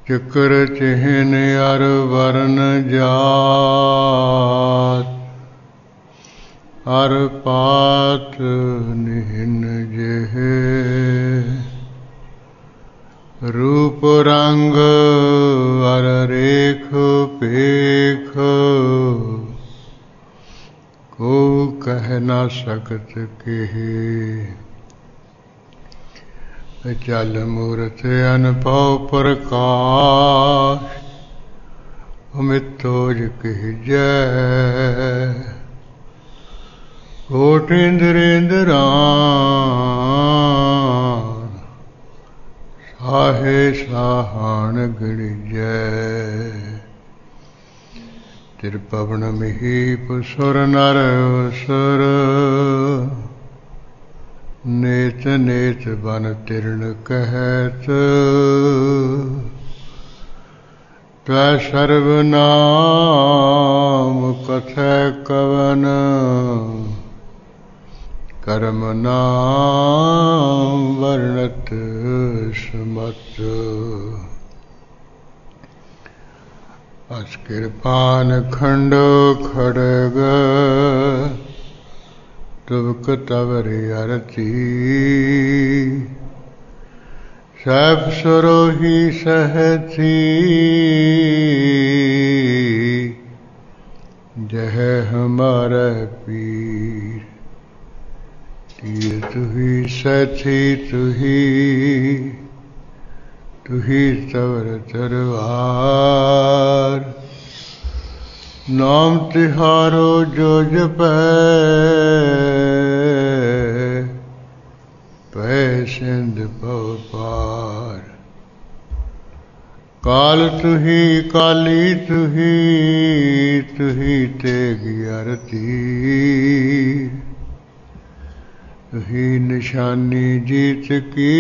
ਚਕਰ ਚਿਹਨ ਅਰ ਵਰਨ ਜਾਤ, ਅਰ ਪਾਤ ਨਿਹਨ ਜਿਹੇ। ਰੂਪ ਰੰਗ ਅਰ ਰੇਖ ਪੇਖ, ਕੋ ਕਹਿ ਨਾ ਸਕਤ ਕੇਹੇ। ਚਲ ਮੂਰਤ ਅਨਭਉ ਪ੍ਰਕਾਸ਼, ਅਮਿਤੋਜ ਕਹਿਜੈ। ਕੋਟ ਇੰਦ੍ਰਿੰਦਰਾਨ, ਸਾਹੇ ਸਾਹਣ ਗਣਿਜੈ। ਤਿਰਪਵਨ ਮਹੀਪ ਸੁਰ ਨਰ ਅਸੁਰ, ਨੇਤ ਨੇਤ ਬਨ ਤਿਰਣ ਕਹਿਤ। ਤੈ ਸਰਬ ਨਾਮ ਕਥੈ ਕਵਨ, ਕਰਮ ਨਾਮ ਵਰਣਤ ਸਮਤ। ਅਸ ਕਿਰਪਾਨ ਖੰਡੋ ਖੜਗ, ਤੁਬਕ ਤਵਰਿ ਅਰਤੀ। ਸਭ ਸਰੋਹੀ ਸਹਥੀ, ਜਹ ਹਮਾਰੇ ਪੀਰ। ਤੀਰ ਤੁਹੀ ਸਥੀ ਤੁਹੀ, ਤੁਹੀ ਤਵਰ ਤਰਵਾਰ। ਨਾਮ ਤਿਹਾਰੋ ਜੋ ਜਪੈ, ਪੈ ਸਿੰਧ ਭਉ ਪਾਰ। ਕਾਲ ਤੁਹੀ ਕਾਲੀ ਤੁਹੀ, ਤੁਹੀ ਤੇਗ ਅਰਤੀ। ਤੁਹੀ ਨਿਸ਼ਾਨੀ ਜੀਤ ਕੀ,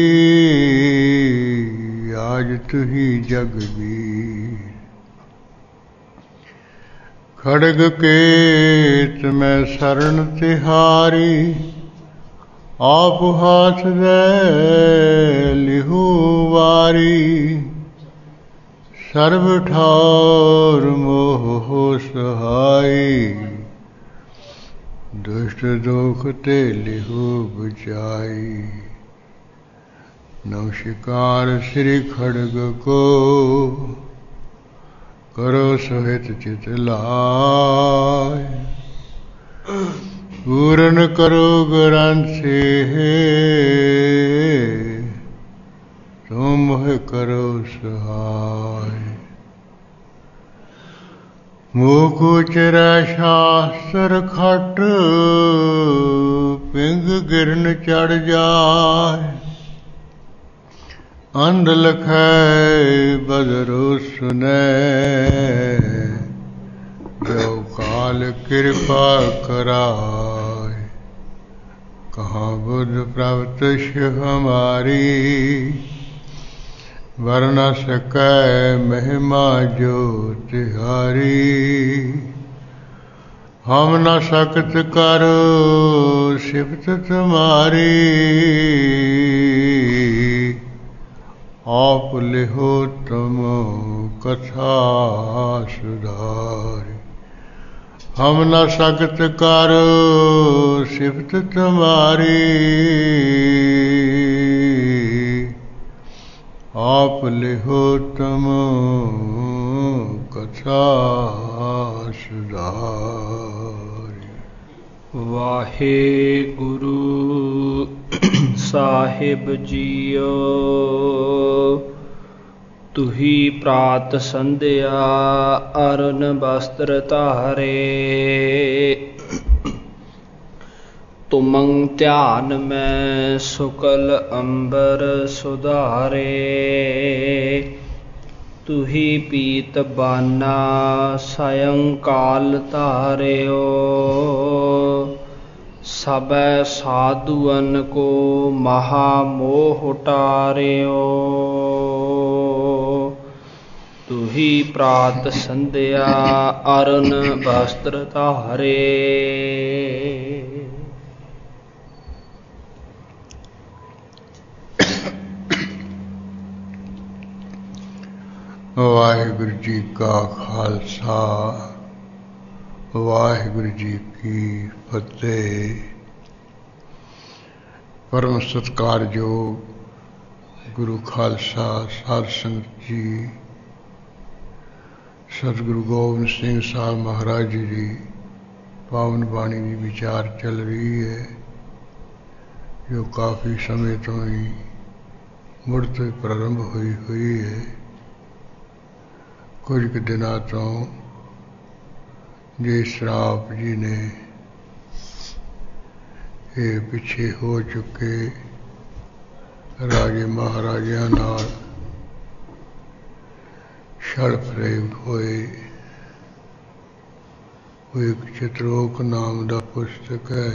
ਆਜ ਤੁਹੀ ਜਗਬੀਰ। ਖੜਗ ਕੇਤ ਮੈਂ ਸਰਣ ਤਿਹਾਰੀ, ਆਪ ਹਾਥ ਦੇ ਲਿਹੂ ਵਾਰੀ। ਸਰਬ ਠਾਰ ਮੋਹ ਸਹਾਈ, ਦੁਸ਼ਟ ਦੋਖ ਤੇ ਲਿਹੂ ਬਚਾਈ। ਨਮਸਕਾਰ ਸ੍ਰੀ ਖੜਗ ਕੋ, ਕਰੋ ਸੋਹਿਤ ਚਿਤ ਲਾਇ। ਪੂਰਨ ਕਰੋ ਗ੍ਰੰਥਿ, ਤੁਮ ਮੋਹਿ ਕਰੋ ਸਹਾਇ। ਮੂਕ ਉਚਰੈ ਸ਼ਾਸਤਰ ਖਟ, ਪਿੰਗ ਗਿਰਨ ਚੜ ਜਾਇ। ਅੰਧ ਲਖੈ ਬਦਰੁ ਸੁਨੈ, ਜੋ ਕਾਲ ਕਿਰਪਾ ਕਰਾਇ। ਕਹਾਂ ਬੁੱਧ ਪ੍ਰਵਤਿਸ਼ ਹਮਾਰੀ, ਵਰ ਨ ਸਕੈ ਮਹਿਮਾ ਜੋ ਤਿਹਾਰੀ। ਹਮ ਨ ਸਕਤ ਕਰ ਸਿਫਤ ਤੁਮਾਰੀ, ਆਪ ਲਿਹੋ ਤੁਮ ਕਥਾ ਸੁਧਾਰੀ। ਹਮ ਨ ਸਕਤ ਕਰ ਸਿਫਤ ਤੁਮਾਰੀ, ਆਪ ਲਿਹੋ ਤੁਮ ਕਥਾ ਸੁਧਾਰੀ। ਵਾਹਿਗੁਰੂ ਸਾਹਿਬ ਜੀਓ, ਤੁਹੀ ਪ੍ਰਾਤ ਸੰਧਿਆ ਅਰਨ ਬਸਤਰ ਧਾਰੇ। ਤੁਮੰ ਧਿਆਨ ਮੈਂ ਸੁਕਲ ਅੰਬਰ ਸੁਧਾਰੇ। ਤੁਹੀ ਪੀਤ ਬਾਨਾ ਸਯੰ ਕਾਲ ਧਾਰਿਓ। ਸਭੈ ਸਾਧੂਅਨ ਕੋ ਮਹਾ ਮੋਹ ਟਾਰਿਓ। ਤੁਹੀ ਪ੍ਰਾਤ ਸੰਧਿਆ ਅਰਨ ਬਸਤਰ ਧਾਰੇ। ਵਾਹਿਗੁਰੂ ਜੀ ਕਾ ਖਾਲਸਾ ਵਾਹਿਗੁਰੂ ਜੀ ਕੀ ਫਤਿਹ। ਪਰਮ ਸਤਿਕਾਰਯੋਗ ਗੁਰੂ ਖਾਲਸਾ ਸਾਧ ਸੰਗਤ ਜੀ, ਸਤਿਗੁਰੂ ਗੋਬਿੰਦ ਸਿੰਘ ਸਾਹਿਬ ਮਹਾਰਾਜ ਜੀ ਦੀ ਪਾਵਨ ਬਾਣੀ ਦੀ ਵਿਚਾਰ ਚੱਲ ਰਹੀ ਹੈ, ਜੋ ਕਾਫੀ ਸਮੇਂ ਤੋਂ ਹੀ ਮੁੜ ਤੋਂ ਪ੍ਰਾਰੰਭ ਹੋਈ ਹੈ। ਕੁਝ ਕੁ ਦਿਨਾਂ ਤੋਂ ਜੇ ਸ਼ਰਾਪ ਜੀ ਨੇ ਇਹ ਪਿੱਛੇ ਹੋ ਚੁੱਕੇ ਰਾਜੇ ਮਹਾਰਾਜਿਆਂ ਨਾਲ ਛਲ ਫਰੇਬ ਹੋਏ। ਉਹ ਇੱਕ ਚਿਤਰੋਕ ਨਾਮ ਦਾ ਪੁਸਤਕ ਹੈ,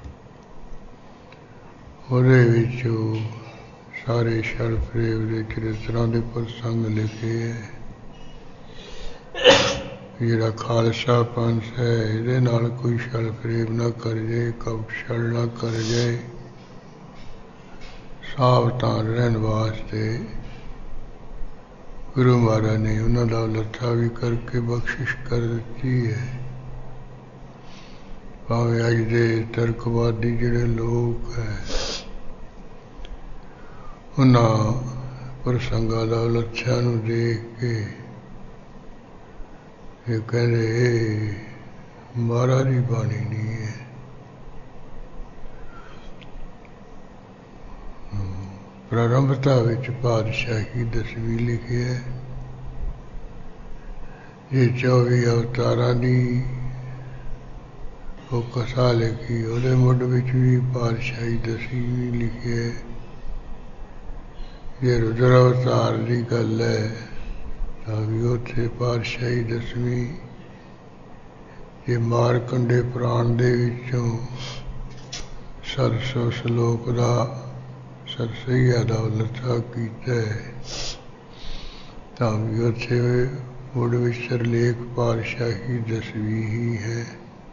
ਉਹਦੇ ਵਿੱਚ ਸਾਰੇ ਛਲ ਫਰੇਬ ਦੇ ਚਰਿੱਤਰਾਂ ਦੇ ਪ੍ਰਸੰਗ ਲਿਖੇ ਹੈ। ਜਿਹੜਾ ਖਾਲਸਾ ਪੰਥ ਹੈ, ਇਹਦੇ ਨਾਲ ਕੋਈ ਛਲ ਫਰੇਬ ਨਾ ਕਰ ਜਾਏ, ਕਪਟ ਛਲ ਨਾ ਕਰ ਜਾਏ। ਸਾਵਧਾਨ ਰਹਿਣ ਵਾਸਤੇ ਗੁਰੂ ਮਹਾਰਾਜ ਨੇ ਉਹਨਾਂ ਦਾ ਲੱਥਾ ਵੀ ਕਰਕੇ ਬਖਸ਼ਿਸ਼ ਕਰ ਦਿੱਤੀ ਹੈ। ਭਾਵੇਂ ਅੱਜ ਦੇ ਤਰਕਵਾਦੀ ਜਿਹੜੇ ਲੋਕ ਹੈ, ਉਹਨਾਂ ਪ੍ਰਸੰਗਾਂ ਦਾ ਲੱਥਿਆਂ ਨੂੰ ਦੇਖ ਕੇ ਇਹ ਕਹਿੰਦੇ ਇਹ ਮਹਾਰਾਜ ਦੀ ਬਾਣੀ ਨਹੀਂ ਹੈ। ਪ੍ਰਾਰੰਭਤਾ ਵਿੱਚ ਪਾਤਸ਼ਾਹੀ ਦਸਵੀਂ ਲਿਖਿਆ, ਇਹ 24 ਅਵਤਾਰਾਂ ਦੀ ਉਹ ਕਥਾ ਲਿਖੀ, ਉਹਦੇ ਮੁੱਢ ਵਿੱਚ ਵੀ ਪਾਤਸ਼ਾਹੀ ਦਸਵੀਂ ਲਿਖਿਆ। ਜੇ ਰੁਦਰ ਅਵਤਾਰ ਦੀ ਗੱਲ ਹੈ ਤਾਂ ਵੀ ਉੱਥੇ ਪਾਤਸ਼ਾਹੀ ਦਸਵੀਂ। ਜੇ ਮਾਰਕੰਡੇ ਪੁਰਾਣ ਦੇ ਵਿੱਚੋਂ 700 ਸ਼ਲੋਕ ਦਾ ਸਰਸਈਆ ਦਾ ਲੱਥਾ ਕੀਤਾ ਹੈ ਤਾਂ ਵੀ ਉੱਥੇ ਮੁੱਢ ਵਿੱਚ ਸਿਰਲੇਖ ਪਾਤਸ਼ਾਹੀ ਦਸਵੀਂ ਹੀ ਹੈ।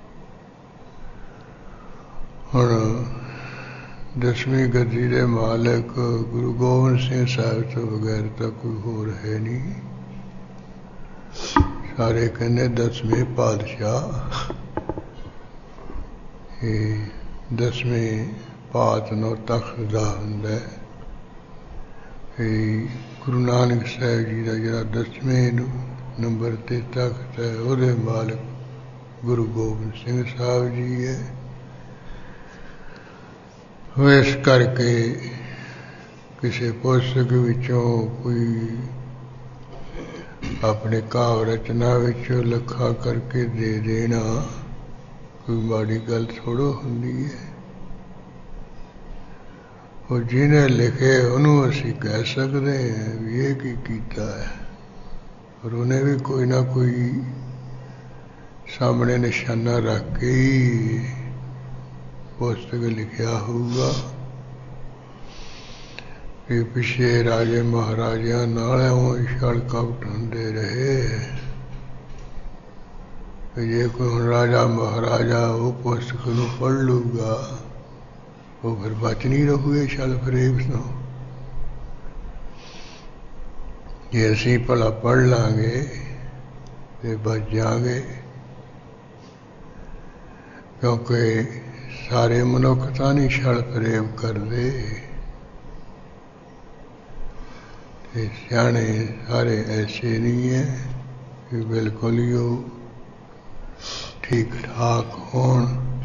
ਹੁਣ ਦਸਵੀਂ ਗੱਦੀ ਦੇ ਮਾਲਕ ਗੁਰੂ ਗੋਬਿੰਦ ਸਿੰਘ ਸਾਹਿਬ ਤੋਂ ਬਗੈਰ ਤਾਂ ਕੋਈ ਹੋਰ ਹੈ ਨਹੀਂ। ਸਾਰੇ ਕਹਿੰਦੇ 10ਵੇਂ ਪਾਤਸ਼ਾਹ। ਇਹ 10ਵੇਂ ਪਾਤ ਨੂੰ ਤਖਤ ਦਾ ਹੁੰਦਾ ਹੈ। ਇਹ ਗੁਰੂ ਨਾਨਕ ਸਾਹਿਬ ਜੀ ਦਾ ਜਿਹੜਾ 10ਵੇਂ ਨੰਬਰ ਤੇ ਤਖਤ ਹੈ, ਉਹਦੇ ਮਾਲਕ ਗੁਰੂ ਗੋਬਿੰਦ ਸਿੰਘ ਸਾਹਿਬ ਜੀ ਹੈ। ਇਸ ਕਰਕੇ ਕਿਸੇ ਪੁਸਤਕ ਵਿੱਚੋਂ ਕੋਈ ਆਪਣੇ ਕਾਵਿ ਰਚਨਾ ਵਿੱਚੋਂ ਲੱਖਾ ਕਰਕੇ ਦੇ ਦੇਣਾ ਕੋਈ ਮਾੜੀ ਗੱਲ ਥੋੜ੍ਹਾ ਹੁੰਦੀ ਹੈ। ਉਹ ਜਿਹਨੇ ਲਿਖੇ ਉਹਨੂੰ ਅਸੀਂ ਕਹਿ ਸਕਦੇ ਹਾਂ ਵੀ ਇਹ ਕੀ ਕੀਤਾ ਹੈ, ਪਰ ਉਹਨੇ ਵੀ ਕੋਈ ਨਾ ਕੋਈ ਸਾਹਮਣੇ ਨਿਸ਼ਾਨਾ ਰੱਖ ਕੇ ਹੀ ਪੁਸਤਕ ਲਿਖਿਆ ਹੋਊਗਾ। ਇਹ ਪਿੱਛੇ ਰਾਜੇ ਮਹਾਰਾਜਿਆਂ ਨਾਲ ਉਹ ਛਲ ਕਪਟ ਹੁੰਦੇ ਰਹੇ। ਜੇ ਕੋਈ ਹੁਣ ਰਾਜਾ ਮਹਾਰਾਜਾ ਉਹ ਪੁਸਤਕ ਨੂੰ ਪੜ੍ਹ ਲੂਗਾ, ਉਹ ਫਿਰ ਬਚ ਨਹੀਂ ਰਹੂਗੇ ਛਲ ਫਰੇਬ ਤੋਂ। ਜੇ ਅਸੀਂ ਭਲਾ ਪੜ੍ਹ ਲਾਂਗੇ ਤੇ ਬਚ ਜਾਵਾਂਗੇ, ਕਿਉਂਕਿ ਸਾਰੇ ਮਨੁੱਖ ਤਾਂ ਨਹੀਂ ਛਲ ਫਰੇਬ ਕਰਦੇ, ਤੇ ਸਿਆਣੇ ਸਾਰੇ ਐਸੇ ਨਹੀਂ ਹੈ ਕਿ ਬਿਲਕੁਲ ਹੀ ਉਹ ਠੀਕ ਠਾਕ ਹੋਣ।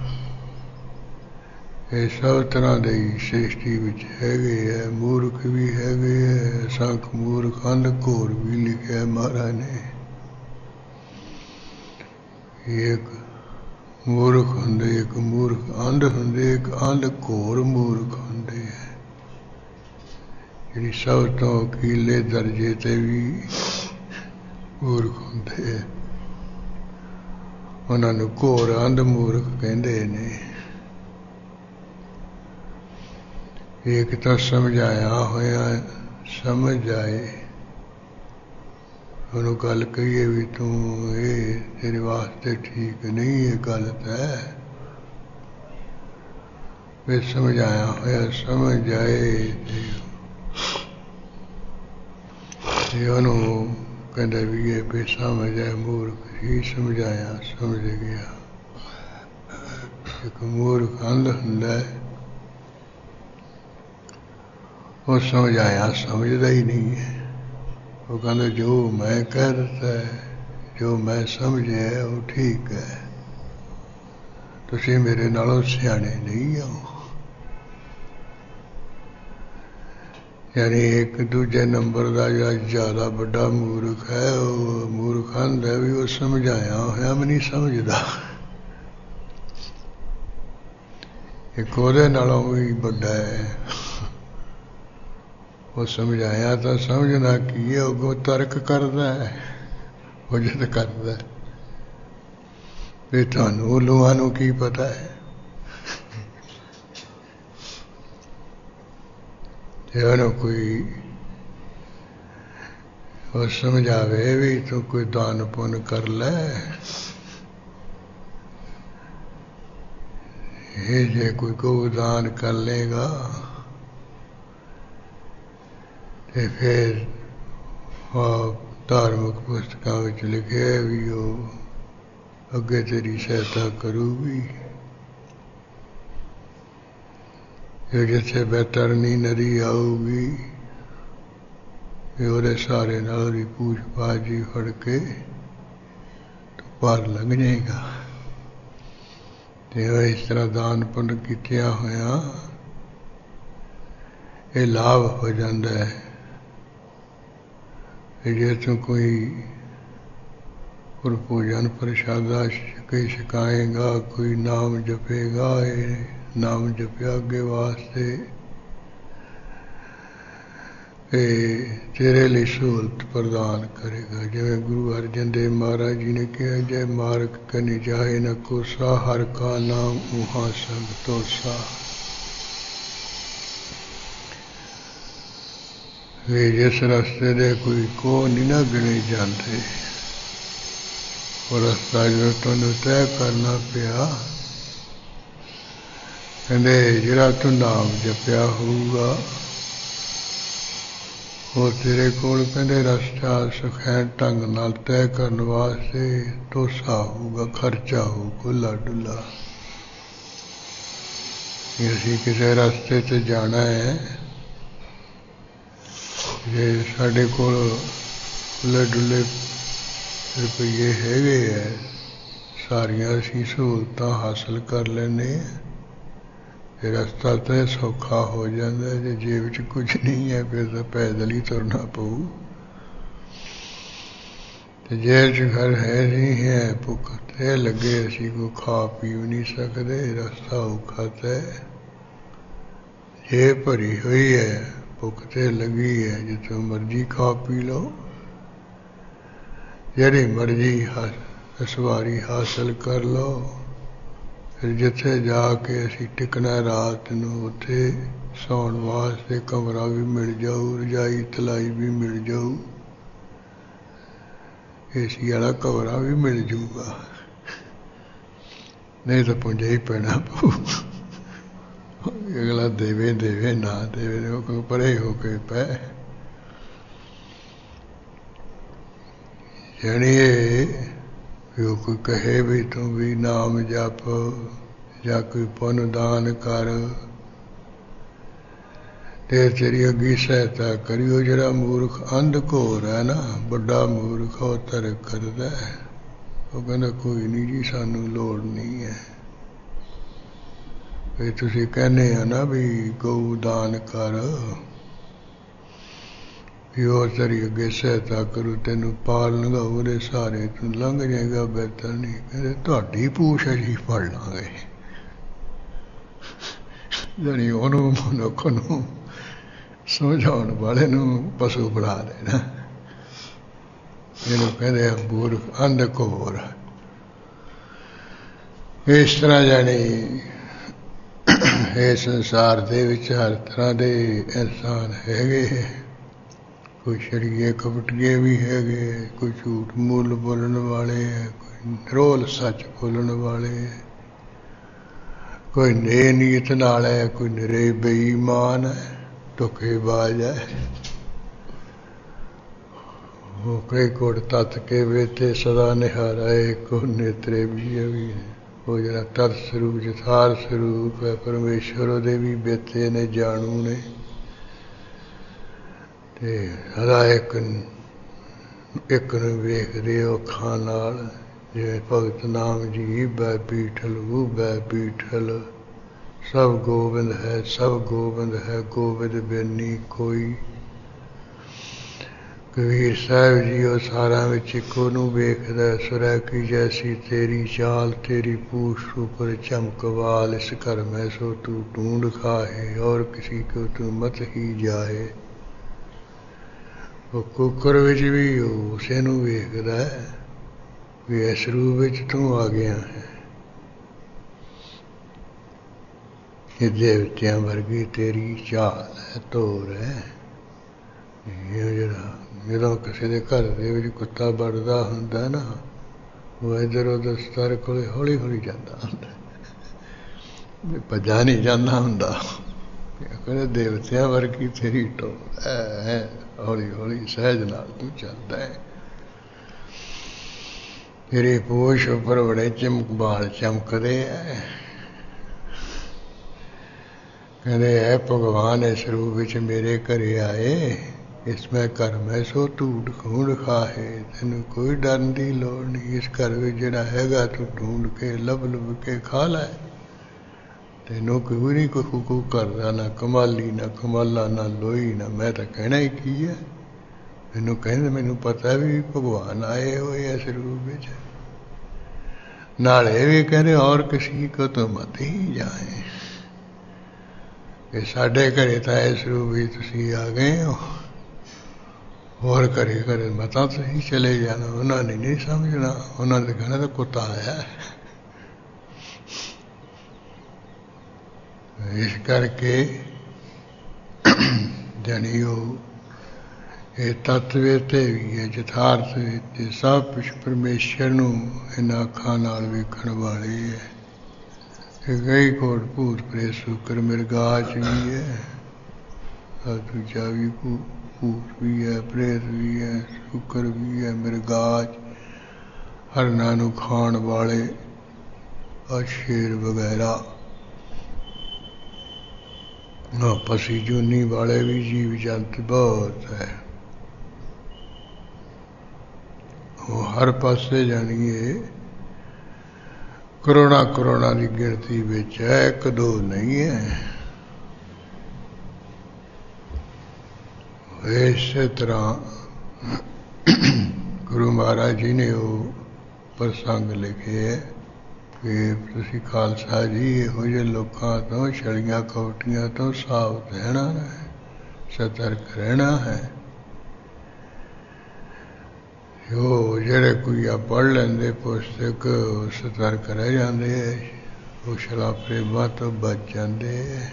ਇਹ ਸਭ ਤਰ੍ਹਾਂ ਦੇ ਸ੍ਰਿਸ਼ਟੀ ਵਿੱਚ ਹੈਗੇ ਹੈ, ਮੂਰਖ ਵੀ ਹੈਗੇ ਹੈ, ਅਸੰਖ ਮੂਰਖ ਅੰਧ ਘੋਰ ਵੀ ਲਿਖਿਆ ਮਹਾਰਾਜ ਨੇ। ਇੱਕ ਮੂਰਖ ਹੁੰਦੇ, ਇੱਕ ਮੂਰਖ ਅੰਧ ਹੁੰਦੇ, ਇੱਕ ਅੰਧ ਘੋਰ ਮੂਰਖ ਹੁੰਦੇ ਹੈ। ਜਿਹੜੀ ਸਭ ਤੋਂ ਅਖੀਰਲੇ ਦਰਜੇ ਤੇ ਵੀ ਮੂਰਖ ਹੁੰਦੇ ਹੈ, ਉਹਨਾਂ ਨੂੰ ਘੋਰ ਅੰਧ ਮੂਰਖ ਕਹਿੰਦੇ ਨੇ। ਇੱਕ ਤਾਂ ਸਮਝਾਇਆ ਹੋਇਆ ਸਮਝ ਜਾਏ, ਉਹਨੂੰ ਗੱਲ ਕਹੀਏ ਵੀ ਤੂੰ ਇਹ ਤੇਰੇ ਵਾਸਤੇ ਠੀਕ ਨਹੀਂ, ਇਹ ਗਲਤ ਹੈ। ਵੀ ਸਮਝਾਇਆ ਹੋਇਆ ਸਮਝ ਜਾਏ ਤੇ ਉਹਨੂੰ कहते भी ये बेसमझ है, मूर्ख ही समझाया समझ गया। एक मूर्ख अंध हुंदा है, वो समझाया समझदा ही नहीं है। वो कहता जो मैं कह दिता है, जो मैं समझे है वो ठीक है, तुसी मेरे नालों सियाने नहीं हो। यानी एक दूजे नंबर का जो ज्यादा बड़ा मूर्ख है, वो मूर्ख अंध है भी वो समझाया होया भी नहीं समझदा। एक ओहदे नालों भी बड़ा है, वो समझाया तो समझना की है, अगों तर्क करता है, उजत करता है भी तुहानू उल्लूआं नू की पता है। कोई वो समझावे भी तू कोई दान पुण्य कर ले, ये जे कोई गोदान कर लेगा तो फिर धार्मिक पुस्तकों में लिखे भी वो अगे तेरी सहायता करूगी। जिथे बैतरनी नदी आऊगी, ਉਹਦੇ ਸਾਰੇ ਨਾਲ ਉਹਦੀ ਪੂਛ ਬਾਜੀ ਫੜ ਕੇ तो पार लग जाएगा। तो इस तरह दान पुण्य कीतिया होया ये लाभ हो जाता है। जे तू कोई भोजन प्रसादा छकाएगा, कोई नाम जपेगा, ये नाम जपया अगे वास्ते तेरे लिए सहूलत प्रदान करेगा। जिवें गुरु अर्जन देव महाराज जी ने कहा, जय मार्ग कनि जाहे न कोसा, हर का नाम उहाँ संग तोसा। वे जिस रास्ते दे कोई को नहीं ना गिने जाते, और रास्ता जो तुहानू तय करना पिया, कहते जिहड़ा तू नाम जपया होगा वो तेरे कोल कहते रास्ता सुखैन ढंग नाल तय करने वास्ते तोसा होगा, खर्चा हो खुला डुला। असीं किसी रास्ते ते जाना है, जे साडे कोल खुले डुले रुपये हैगे है, सारियां असीं सहूलतां हासिल कर लैने, रास्ता तो सौखा हो जाता है। जो जेब च कुछ नहीं है फिर तो पैदल ही तुरना पऊ। जेब च घर है नहीं है, भुख ते लगे, असी को खा पी भी नहीं सकते, रास्ता औखा है। जेब भरी हुई है, भुख ते लगी है, जितों मर्जी खा पी लो, जी मर्जी सवारी हासिल कर लो। फिर जिथे जाके असी टिकना रात नूं, उत्थे सौण वास्ते कमरा भी मिल जाऊ, रजाई तलाई भी मिल जाऊ, एसी वाला कमरा भी मिल जूगा, नहीं तो पुंजा ही पैना पऊ। अगला देवे देवे ना देवे, परे होके पै। यानी जो कोई कहे भी तू भी नाम जप या कोई पुण्य दान कर, तेरी अगी सहायता करियो। जरा मूर्ख अंध घोर है ना, बड़ा मूर्ख वो तरक करता है, वो कहना कोई नहीं जी सानू लोड़ नहीं है। भाई तुसी कहने हो ना भी गौ दान कर, और तेरी अगे सहायता करो, तेनू पाल लगाओ, वो सारे तू लंघ जाएगा बेहतर नहीं। कहते तुहाडी पूछ असीं फड़ लांगे। जानी उन्होंने मनुख नूं समझाउण वाले नूं पशु बना देना, जिहनूं कहते हैं मूर्ख अंध घोर। इस तरह जानी इस संसार दे विच हर तरह दे इंसान हैगे, कोई शरीए कपटिए भी हैगे, कोई झूठ मूल बोलने वाले है, कोई निरोल सच बोलने वाले है, कोई ने नीयत नाल है, कोई निरे बेईमान है, धोखेबाज है। ਉਹ ਕਈ ਕੋਟ ਤਤ ਕੇ ਵੇਤੇ ਸਦਾ ਨਿਹਾਰਾਏ ਕੋ ਨੇਤਰੇ ਵੀ ਉਹ ਜਿਹੜਾ ਤਤ ਸਰੂਪ ਜਥਾਰ ਸਰੂਪ ਹੈ ਪਰਮੇਸ਼ਵਰ ਉਹਦੇ ਵੀ ਬੇਤੇ ਨੇ ਜਾਣੂ ਨੇ ਤੇ ਸਦਾ ਇੱਕ ਨੂੰ ਵੇਖਦੇ ਹੋ ਅੱਖਾਂ ਨਾਲ ਜਿਵੇਂ ਭਗਤ ਨਾਮ ਜੀ ਬੈ ਪੀਠਲ ਉਹ ਬੈ ਪੀਠਲ ਸਭ ਗੋਬਿੰਦ ਹੈ ਸਭ ਗੋਬਿੰਦ ਹੈ ਗੋਬਿੰਦ ਬੇਨੀ ਕੋਈ ਕਬੀਰ ਸਾਹਿਬ ਜੀ ਉਹ ਸਾਰਿਆਂ ਵਿੱਚ ਇੱਕੋ ਨੂੰ ਵੇਖਦਾ ਸੁਰੈ ਕੀ ਜੈਸੀ ਤੇਰੀ ਚਾਲ ਤੇਰੀ ਪੂਛ ਉੱਪਰ ਚਮਕਵਾਲ ਇਸ ਘਰ ਮੈਂ ਸੋ ਤੂੰ ਢੂੰਢ ਖਾਏ ਔਰ ਕਿਸੀ ਕੋ ਤੂੰ ਮਤ ਹੀ ਜਾਏ ਉਹ ਕੁੱਕਰ ਵਿੱਚ ਵੀ ਉਹ ਉਸੇ ਨੂੰ ਵੇਖਦਾ ਵੀ ਇਸ ਰੂਪ ਵਿੱਚ ਤੂੰ ਆ ਗਿਆ ਹੈ ਇਹ ਦੇਵਤਿਆਂ ਵਰਗੀ ਤੇਰੀ ਚਾਲ ਹੈ ਤੋਰ ਹੈ ਇਹ ਜਿਹੜਾ ਜਦੋਂ ਕਿਸੇ ਦੇ ਘਰ ਦੇ ਵਿੱਚ ਕੁੱਤਾ ਵੜਦਾ ਹੁੰਦਾ ਨਾ ਉਹ ਇੱਧਰ ਉੱਧਰ ਸਤਰ ਕੋਲੇ ਹੌਲੀ ਹੌਲੀ ਜਾਂਦਾ ਹੁੰਦਾ ਭੱਜਾ ਨਹੀਂ ਜਾਂਦਾ ਹੁੰਦਾ ਕਹਿੰਦੇ ਦੇਵਤਿਆਂ ਵਰਗੀ ਤੇਰੀ ਟੋਰ ਹੈ ਹੌਲੀ ਹੌਲੀ ਸਹਿਜ ਨਾਲ ਤੂੰ ਚੱਲਦਾ ਹੈ ਤੇਰੇ ਪੋਸ਼ ਉੱਪਰ ਬੜੇ ਚਮਕਬਾਲ ਚਮਕਦੇ ਹੈ ਕਹਿੰਦੇ ਹੈ ਭਗਵਾਨ ਇਸ ਰੂਪ ਵਿੱਚ ਮੇਰੇ ਘਰੇ ਆਏ ਇਸ ਮੈਂ ਘਰ ਮੈਂ ਸੋ ਢੂੰਡ ਖੂੰਡ ਖਾਹੇ ਤੈਨੂੰ ਕੋਈ ਡਰਨ ਦੀ ਲੋੜ ਨਹੀਂ ਇਸ ਘਰ ਵਿੱਚ ਜਿਹੜਾ ਹੈਗਾ ਤੂੰ ਢੂੰਡ ਕੇ ਲੱਭ ਕੇ ਖਾ ਲੈ ਤੈਨੂੰ ਕੋਈ ਨਹੀਂ ਕੋਈ ਹੁਕੂਕ ਕਰਦਾ ਨਾ ਕਮਾਲੀ ਨਾ ਕਮਾਲਾ ਨਾ ਲੋਈ ਨਾ ਮੈਂ ਤਾਂ ਕਹਿਣਾ ਹੀ ਕੀ ਹੈ ਮੈਨੂੰ ਕਹਿੰਦੇ ਮੈਨੂੰ ਪਤਾ ਵੀ ਭਗਵਾਨ ਆਏ ਹੋਏ ਇਸ ਰੂਪ ਵਿੱਚ ਨਾਲੇ ਵੀ ਕਹਿੰਦੇ ਔਰ ਕਿਸੇ ਕੋ ਤਾਂ ਮਤ ਹੀ ਜਾਏ ਕਿ ਸਾਡੇ ਘਰੇ ਤਾਂ ਇਸ ਰੂਪ ਵਿੱਚ ਤੁਸੀਂ ਆ ਗਏ ਹੋ ਹੋਰ ਘਰੇ ਘਰੇ ਮਤਾਂ ਤੁਸੀਂ ਚਲੇ ਜਾਣਾ ਉਹਨਾਂ ਨੇ ਨਹੀਂ ਸਮਝਣਾ ਉਹਨਾਂ ਨੇ ਕਹਿਣਾ ਤਾਂ ਕੁੱਤਾ ਆਇਆ ਇਸ ਕਰਕੇ ਜਾਣੀ ਉਹ ਇਹ ਤੱਤਵੇ ਤੇ ਵੀ ਹੈ ਯਥਾਰਥ ਵਿੱਚ ਸਭ ਕੁਛ ਪਰਮੇਸ਼ਰ ਨੂੰ ਇਹਨਾਂ ਅੱਖਾਂ ਨਾਲ ਵੇਖਣ ਵਾਲੇ ਹੈ ਗਈ ਕੋਟ ਭੂਤ ਪ੍ਰੇਤ ਸ਼ੂਕਰ ਮਿਰਗਾਚ ਵੀ ਹੈ ਦੂਜਾ ਵੀ ਭੂਤ ਵੀ ਹੈ ਪ੍ਰੇਤ ਵੀ ਹੈ ਸ਼ੂਕਰ ਵੀ ਹੈ ਮਿਰਗਾਚ ਹਰਨਾਂ ਨੂੰ ਖਾਣ ਵਾਲੇ ਸ਼ੇਰ ਵਗੈਰਾ ਪਸੀ ਜੂਨੀ ਵਾਲੇ ਵੀ ਜੀਵ ਜੰਤ ਬਹੁਤ ਹੈ ਉਹ ਹਰ ਪਾਸੇ ਜਾਣੀਏ ਕਰੋੜਾਂ ਦੀ ਗਿਣਤੀ ਵਿੱਚ ਹੈ ਇੱਕ ਦੋ ਨਹੀਂ ਹੈ ਇਸੇ ਤਰ੍ਹਾਂ ਗੁਰੂ ਮਹਾਰਾਜ ਜੀ ਨੇ ਉਹ ਪ੍ਰਸੰਗ ਲਿਖੇ ਹੈ ਕਿ ਤੁਸੀਂ ਖਾਲਸਾ ਜੀ ਇਹੋ ਜਿਹੇ ਲੋਕਾਂ ਤੋਂ ਛਲੀਆਂ ਕੌਟੀਆਂ ਤੋਂ ਸਾਵਧ ਰਹਿਣਾ ਹੈ ਸਤਰਕ ਰਹਿਣਾ ਹੈ ਉਹ ਜਿਹੜੇ ਕੋਈ ਆ ਪੜ੍ਹ ਲੈਂਦੇ ਪੁਸਤਕ ਸਤਰਕ ਰਹਿ ਜਾਂਦੇ ਹੈ ਉਹ ਸ਼ਰਾਬ ਪ੍ਰੇਮਾਂ ਤੋਂ ਬਚ ਜਾਂਦੇ ਹੈ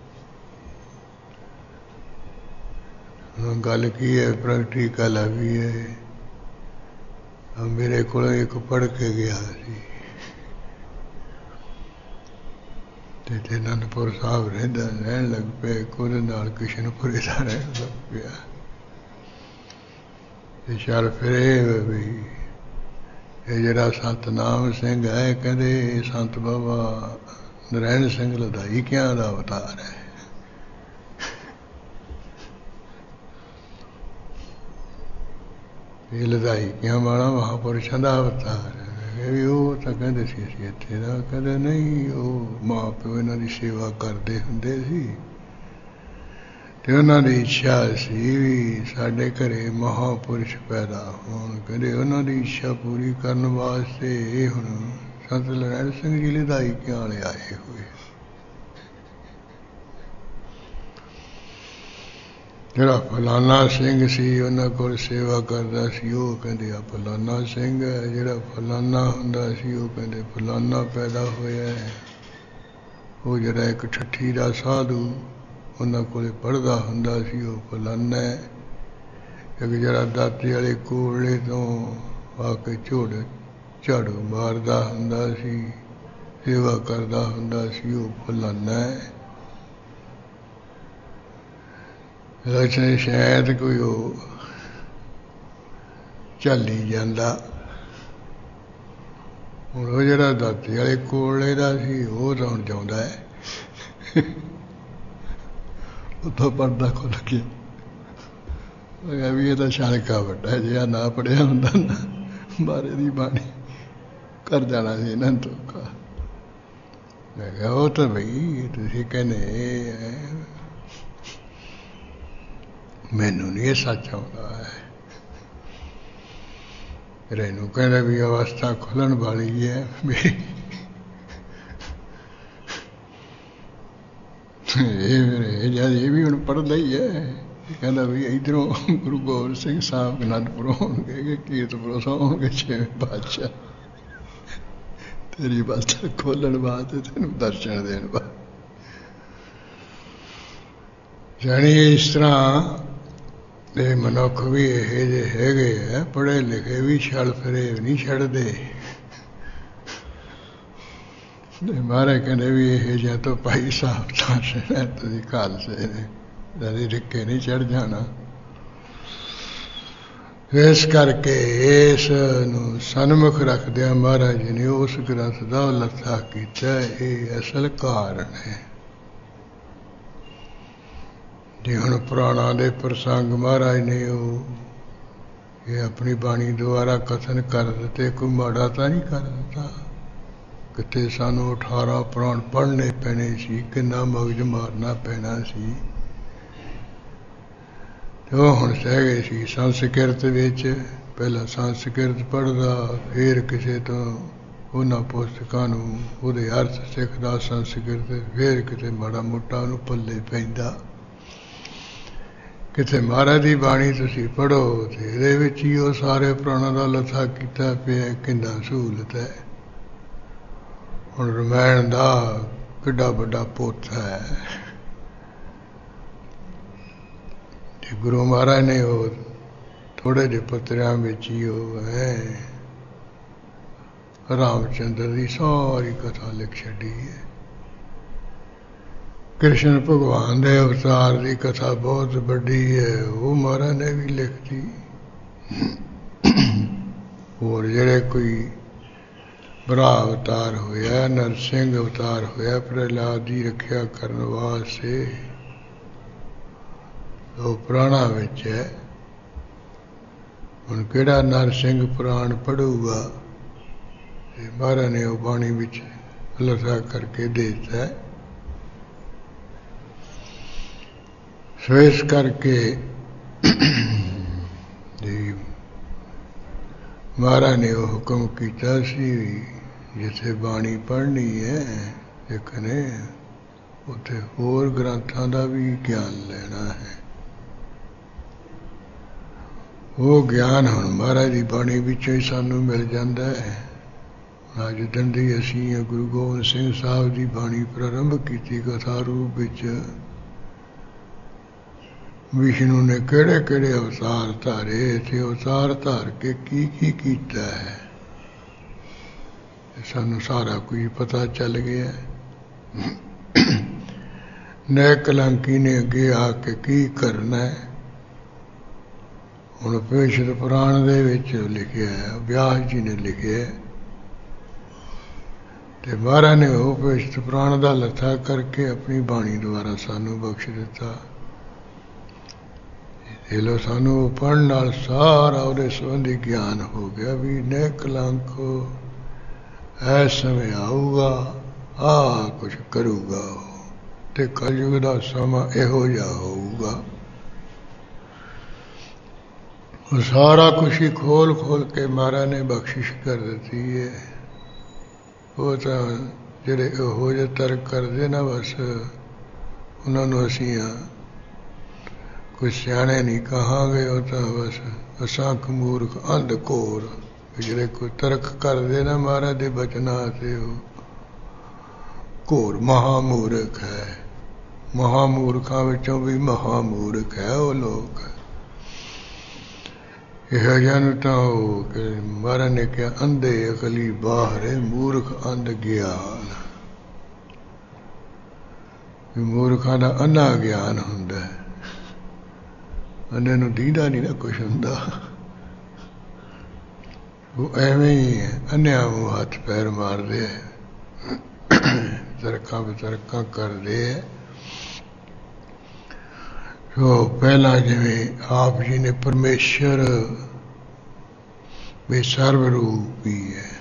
ਗੱਲ ਕੀ ਹੈ ਪ੍ਰੈਕਟੀਕਲ ਆ ਵੀ ਹੈ ਮੇਰੇ ਕੋਲ ਇੱਕ ਪੜ੍ਹ ਕੇ ਗਿਆ ਸੀ ਤੇ ਅਨੰਦਪੁਰ ਸਾਹਿਬ ਰਹਿਣ ਲੱਗ ਪਏ ਉਹਦੇ ਨਾਲ ਕਿਸ਼ਨਪੁਰੇ ਦਾ ਰਹਿਣ ਲੱਗ ਪਿਆ ਤੇ ਚੱਲ ਫਿਰ ਵੀ ਇਹ ਜਿਹੜਾ ਸਤਨਾਮ ਸਿੰਘ ਹੈ ਕਹਿੰਦੇ ਸੰਤ ਬਾਬਾ ਨਰੈਣ ਸਿੰਘ ਲਦਾਈਕਿਆਂ ਦਾ ਅਵਤਾਰ ਹੈ ਇਹ ਲਦਾਈਕਿਆਂ ਵਾਲਾ ਮਹਾਂਪੁਰਸ਼ਾਂ ਦਾ ਅਵਤਾਰ ਹੈ ਵੀ ਉਹ ਤਾਂ ਕਹਿੰਦੇ ਸੀ ਅਸੀਂ ਇੱਥੇ ਦਾ ਕਹਿੰਦੇ ਨਹੀਂ ਉਹ ਮਾਂ ਪਿਓ ਇਹਨਾਂ ਦੀ ਸੇਵਾ ਕਰਦੇ ਹੁੰਦੇ ਸੀ ਤੇ ਉਹਨਾਂ ਦੀ ਇੱਛਾ ਸੀ ਵੀ ਸਾਡੇ ਘਰੇ ਮਹਾਂਪੁਰਸ਼ ਪੈਦਾ ਹੋਣ ਕਹਿੰਦੇ ਉਹਨਾਂ ਦੀ ਇੱਛਾ ਪੂਰੀ ਕਰਨ ਵਾਸਤੇ ਇਹ ਹੁਣ ਸੰਤ ਨਰੈਣ ਸਿੰਘ ਜੀ ਲਦਾਈਕਿਆਂ ਵਾਲੇ ਆਏ ਹੋਏ ਜਿਹੜਾ ਫਲਾਨਾ ਸਿੰਘ ਸੀ ਉਹਨਾਂ ਕੋਲ ਸੇਵਾ ਕਰਦਾ ਸੀ ਉਹ ਕਹਿੰਦੇ ਆ ਫਲਾਨਾ ਸਿੰਘ ਹੈ ਜਿਹੜਾ ਫਲਾਨਾ ਹੁੰਦਾ ਸੀ ਉਹ ਕਹਿੰਦੇ ਫਲਾਨਾ ਪੈਦਾ ਹੋਇਆ ਹੈ ਉਹ ਜਿਹੜਾ ਇੱਕ ਠੱਠੀ ਦਾ ਸਾਧੂ ਉਹਨਾਂ ਕੋਲ ਪੜ੍ਹਦਾ ਹੁੰਦਾ ਸੀ ਉਹ ਫਲਾਨਾ ਹੈ ਇੱਕ ਜਿਹੜਾ ਦਾਤੇ ਵਾਲੇ ਕੋਲੇ ਤੋਂ ਆ ਕੇ ਝਾੜੂ ਮਾਰਦਾ ਹੁੰਦਾ ਸੀ ਸੇਵਾ ਕਰਦਾ ਹੁੰਦਾ ਸੀ ਉਹ ਫਲਾਨਾ ਹੈ ਲక్ష్ਮੀ ਸ਼ਾਇਦ ਕੋਈ ਉਹ ਝੱਲੀ ਜਾਂਦਾ। ਹੁਣ ਉਹ ਜਿਹੜਾ ਦਾਤੇ ਵਾਲੇ ਕੋਲੇ ਦਾ ਸੀ ਉਹ ਤਾਂ ਹੁਣ ਚਾਹੁੰਦਾ ਹੈ ਉੱਥੋਂ ਪਰਦਾ ਖੁੱਲ੍ਹ ਗਿਆ ਵੀ ਇਹ ਤਾਂ ਛਾਲਕਾ ਵੱਡਾ ਜਿਹਾ ਨਾ ਪੜ੍ਹਿਆ ਹੁੰਦਾ ਨਾ ਬਾਰੇ ਦੀ ਬਾਣੀ ਕਰ ਜਾਣਾ ਸੀ ਇਹਨਾਂ ਤੋਂ। ਮੈਂ ਕਿਹਾ ਉਹ ਤਾਂ ਬਈ ਤੁਸੀਂ ਕਹਿੰਦੇ ਮੈਨੂੰ ਨਹੀਂ ਇਹ ਸੱਚ ਆਉਂਦਾ ਹੈ। ਰੇਨੂੰ ਕਹਿੰਦਾ ਵੀ ਅਵਸਥਾ ਖੁੱਲ੍ਹਣ ਵਾਲੀ ਹੈ ਮੇਰੀ। ਇਹ ਵੀ ਹੁਣ ਪੜ੍ਹਦਾ ਹੀ ਹੈ। ਕਹਿੰਦਾ ਵੀ ਇੱਧਰੋਂ ਗੁਰੂ ਗੋਬਿੰਦ ਸਿੰਘ ਸਾਹਿਬ ਅਨੰਦਪੁਰੋਂ ਹੋਣਗੇ, ਕੀਰਤਪੁਰੋਂ ਹੋਣਗੇ, 6ਵੇਂ ਪਾਤਸ਼ਾਹ ਤੇਰੀ ਅਵਸਥਾ ਖੋਲ੍ਹਣ ਵਾਸਤੇ, ਤੈਨੂੰ ਦਰਸ਼ਨ ਦੇਣ ਵਾਸਤੇ। ਜਾਣੀ ਇਸ ਤਰ੍ਹਾਂ ਇਹ ਮਨੁੱਖ ਵੀ ਇਹੋ ਜਿਹੇ ਹੈਗੇ ਆ, ਪੜ੍ਹੇ ਲਿਖੇ ਵੀ ਛਲ ਫਰੇਬ ਨਹੀਂ ਛੱਡਦੇ। ਮਹਾਰਾਜ ਕਹਿੰਦੇ ਵੀ ਇਹੋ ਜਿਹਾ ਤੋਂ ਭਾਈ ਸਾਹਿਬ ਤਾਂ ਤੁਸੀਂ ਖਾਲਸੇ ਨੇ ਕਦੇ ਰਿੱਕੇ ਨਹੀਂ ਚੜ੍ਹ ਜਾਣਾ। ਇਸ ਕਰਕੇ ਇਸ ਨੂੰ ਸਨਮੁਖ ਰੱਖਦਿਆਂ ਮਹਾਰਾਜ ਜੀ ਨੇ ਉਸ ਗ੍ਰੰਥ ਦਾ ਉਲੱਥਾ ਕੀਤਾ। ਇਹ ਅਸਲ ਕਾਰਨ ਹੈ। ਜੇ ਹੁਣ ਪੁਰਾਣਾਂ ਦੇ ਪ੍ਰਸੰਗ ਮਹਾਰਾਜ ਨੇ ਇਹ ਆਪਣੀ ਬਾਣੀ ਦੁਆਰਾ ਕਥਨ ਕਰ ਦਿੱਤੇ, ਕੋਈ ਮਾੜਾ ਤਾਂ ਨਹੀਂ ਕਰ ਦਿੱਤਾ। ਕਿਤੇ ਸਾਨੂੰ 18 ਪੁਰਾਣ ਪੜ੍ਹਨੇ ਪੈਣੇ ਸੀ, ਕਿੰਨਾ ਮਗਜ ਮਾਰਨਾ ਪੈਣਾ ਸੀ। ਉਹ ਹੁਣ ਸਹਿ ਗਏ ਸੀ ਸੰਸਕ੍ਰਿਤ ਵਿੱਚ। ਪਹਿਲਾਂ ਸੰਸਕ੍ਰਿਤ ਪੜ੍ਹਦਾ, ਫਿਰ ਕਿਸੇ ਤੋਂ ਉਹਨਾਂ ਪੁਸਤਕਾਂ ਨੂੰ ਉਹਦੇ ਅਰਥ ਸਿੱਖਦਾ ਸੰਸਕ੍ਰਿਤ, ਫਿਰ ਕਿਤੇ ਮਾੜਾ ਮੋਟਾ ਉਹਨੂੰ ਪੱਲੇ ਪੈਂਦਾ। ਕਿਤੇ ਮਹਾਰਾਜ ਦੀ ਬਾਣੀ ਤੁਸੀਂ ਪੜ੍ਹੋ ਤੇ ਇਹਦੇ ਵਿੱਚ ਹੀ ਉਹ ਸਾਰੇ ਪੁਰਾਣਾਂ ਦਾ ਲੱਥਾ ਕੀਤਾ ਪਿਆ। ਕਿੰਨਾ ਸਹੂਲਤ ਹੈ। ਹੁਣ ਰਮਾਇਣ ਦਾ ਕਿੱਡਾ ਵੱਡਾ ਪੁੱਤ ਹੈ। ਤੇ ਗੁਰੂ ਮਹਾਰਾਜ ਨੇ ਉਹ ਥੋੜ੍ਹੇ ਜਿਹੇ ਪੱਤਰਿਆਂ ਵਿੱਚ ਹੀ ਉਹ ਹੈ ਰਾਮਚੰਦਰ ਦੀ ਸਾਰੀ ਕਥਾ ਲਿਖ ਛੱਡੀ ਹੈ। ਕ੍ਰਿਸ਼ਨ ਭਗਵਾਨ ਦੇ ਅਵਤਾਰ ਦੀ ਕਥਾ ਬਹੁਤ ਵੱਡੀ ਹੈ, ਉਹ ਮਹਾਰਾਜ ਨੇ ਵੀ ਲਿਖਤੀ। ਹੋਰ ਜਿਹੜੇ ਕੋਈ ਬਰਾ ਅਵਤਾਰ ਹੋਇਆ, ਨਰਸਿੰਘ ਅਵਤਾਰ ਹੋਇਆ ਪ੍ਰਹਿਲਾਦ ਦੀ ਰੱਖਿਆ ਕਰਨ ਵਾਸਤੇ, ਉਹ ਪੁਰਾਣਾ ਵਿੱਚ ਹੈ। ਹੁਣ ਕਿਹੜਾ ਨਰਸਿੰਘ ਪੁਰਾਣ ਪੜ੍ਹੂਗਾ? ਤੇ ਮਹਾਰਾਜ ਨੇ ਉਹ ਬਾਣੀ ਵਿੱਚ ਲੱਥਾ ਕਰਕੇ ਦੇ ਦਿੱਤਾ। ਸੋ ਇਸ ਕਰਕੇ ਮਹਾਰਾਜ ਨੇ ਉਹ ਹੁਕਮ ਕੀਤਾ ਸੀ ਜਿੱਥੇ ਬਾਣੀ ਪੜ੍ਹਨੀ ਹੈ ਇੱਕ ਨੇ ਉੱਥੇ ਹੋਰ ਗ੍ਰੰਥਾਂ ਦਾ ਵੀ ਗਿਆਨ ਲੈਣਾ ਹੈ। ਉਹ ਗਿਆਨ ਹੁਣ ਮਹਾਰਾਜ ਦੀ ਬਾਣੀ ਵਿੱਚੋਂ ਹੀ ਸਾਨੂੰ ਮਿਲ ਜਾਂਦਾ ਹੈ। ਅੱਜ ਦਿਨ ਦੀ ਅਸੀਂ ਗੁਰੂ ਗੋਬਿੰਦ ਸਿੰਘ ਸਾਹਿਬ ਦੀ ਬਾਣੀ ਪ੍ਰਾਰੰਭ ਕੀਤੀ ਕਥਾ ਰੂਪ ਵਿੱਚ। ਵਿਸ਼ਨੂੰ ਨੇ ਕਿਹੜੇ ਕਿਹੜੇ ਅਵਤਾਰ ਧਾਰੇ ਤੇ ਅਵਤਾਰ ਧਾਰ ਕੇ ਕੀ ਕੀ ਕੀਤਾ ਹੈ, ਸਾਨੂੰ ਸਾਰਾ ਕੁਝ ਪਤਾ ਚੱਲ ਗਿਆ। ਨੈ ਕਲੰਕੀ ਨੇ ਅੱਗੇ ਆ ਕੇ ਕੀ ਕਰਨਾ ਹੈ ਹੁਣ ਉਪਨਿਸ਼ਦ ਪੁਰਾਣ ਦੇ ਵਿੱਚ ਲਿਖਿਆ ਹੈ, ਵਿਆਸ ਜੀ ਨੇ ਲਿਖਿਆ ਤੇ ਮਹਾਰਾਜ ਨੇ ਉਹ ਉਪਨਿਸ਼ਦ ਪੁਰਾਣ ਦਾ ਲੱਥਾ ਕਰਕੇ ਆਪਣੀ ਬਾਣੀ ਦੁਆਰਾ ਸਾਨੂੰ ਬਖਸ਼ ਦਿੱਤਾ। ਇਹ ਲੋ ਸਾਨੂੰ ਪੜ੍ਹਨ ਨਾਲ ਸਾਰਾ ਉਹਦੇ ਸੰਬੰਧੀ ਗਿਆਨ ਹੋ ਗਿਆ ਵੀ ਨੈ ਕਲੰਕ ਐ ਸਮੇਂ ਆਊਗਾ, ਆਹ ਕੁਛ ਕਰੂਗਾ ਤੇ ਕਲਯੁਗ ਦਾ ਸਮਾਂ ਇਹੋ ਜਿਹਾ ਹੋਊਗਾ। ਉਹ ਸਾਰਾ ਕੁਛ ਹੀ ਖੋਲ ਖੋਲ ਕੇ ਮਹਾਰਾਜ ਨੇ ਬਖਸ਼ਿਸ਼ ਕਰ ਦਿੱਤੀ ਹੈ। ਉਹ ਤਾਂ ਜਿਹੜੇ ਇਹੋ ਜਿਹੇ ਤਰਕ ਕਰਦੇ ਨਾ ਬਸ ਉਹਨਾਂ ਨੂੰ ਅਸੀਂ ਕੋਈ ਸਿਆਣੇ ਨਹੀਂ ਕਹਾਂਗੇ, ਉਹ ਤਾਂ ਬਸ ਅਸੰਖ ਮੂਰਖ ਅੰਧ ਘੋਰ। ਜਿਹੜੇ ਕੋਈ ਤਰਕ ਕਰਦੇ ਨਾ ਮਹਾਰਾਜ ਦੇ ਬਚਨਾਂ ਤੇ ਉਹ ਘੋਰ ਮਹਾਮੂਰਖ ਹੈ। ਮਹਾਮੂਰਖਾਂ ਵਿੱਚੋਂ ਵੀ ਮਹਾਮੂਰਖ ਹੈ ਉਹ ਲੋਕ। ਇਹੋ ਜਿਹਾ ਨੂੰ ਤਾਂ ਉਹ ਕਿ ਮਹਾਰਾਜ ਨੇ ਕਿਹਾ ਅੰਧੇ ਅਕਲੀ ਬਾਹਰੇ ਮੂਰਖ ਅੰਧ ਗਿਆਨ। ਮੂਰਖਾਂ ਦਾ ਅੰਨਾ ਗਿਆਨ ਹੁੰਦਾ ਹੈ, ਅੰਨੇ ਨੂੰ ਦੀਦਾ ਨਹੀਂ ਨਾ ਕੁਛ ਹੁੰਦਾ। ਉਹ ਐਵੇਂ ਹੀ ਹੈ, ਅੰਨਿਆਂ ਨੂੰ ਹੱਥ ਪੈਰ ਮਾਰਦੇ ਹੈ, ਤਰਕਾਂ ਵਿਤਰਕਾਂ ਕਰਦੇ ਹੈ। ਸੋ ਪਹਿਲਾਂ ਜਿਵੇਂ ਆਪ ਜੀ ਨੇ ਪਰਮੇਸ਼ਰ ਵੀ ਸਰਵ ਰੂਪੀ ਹੈ,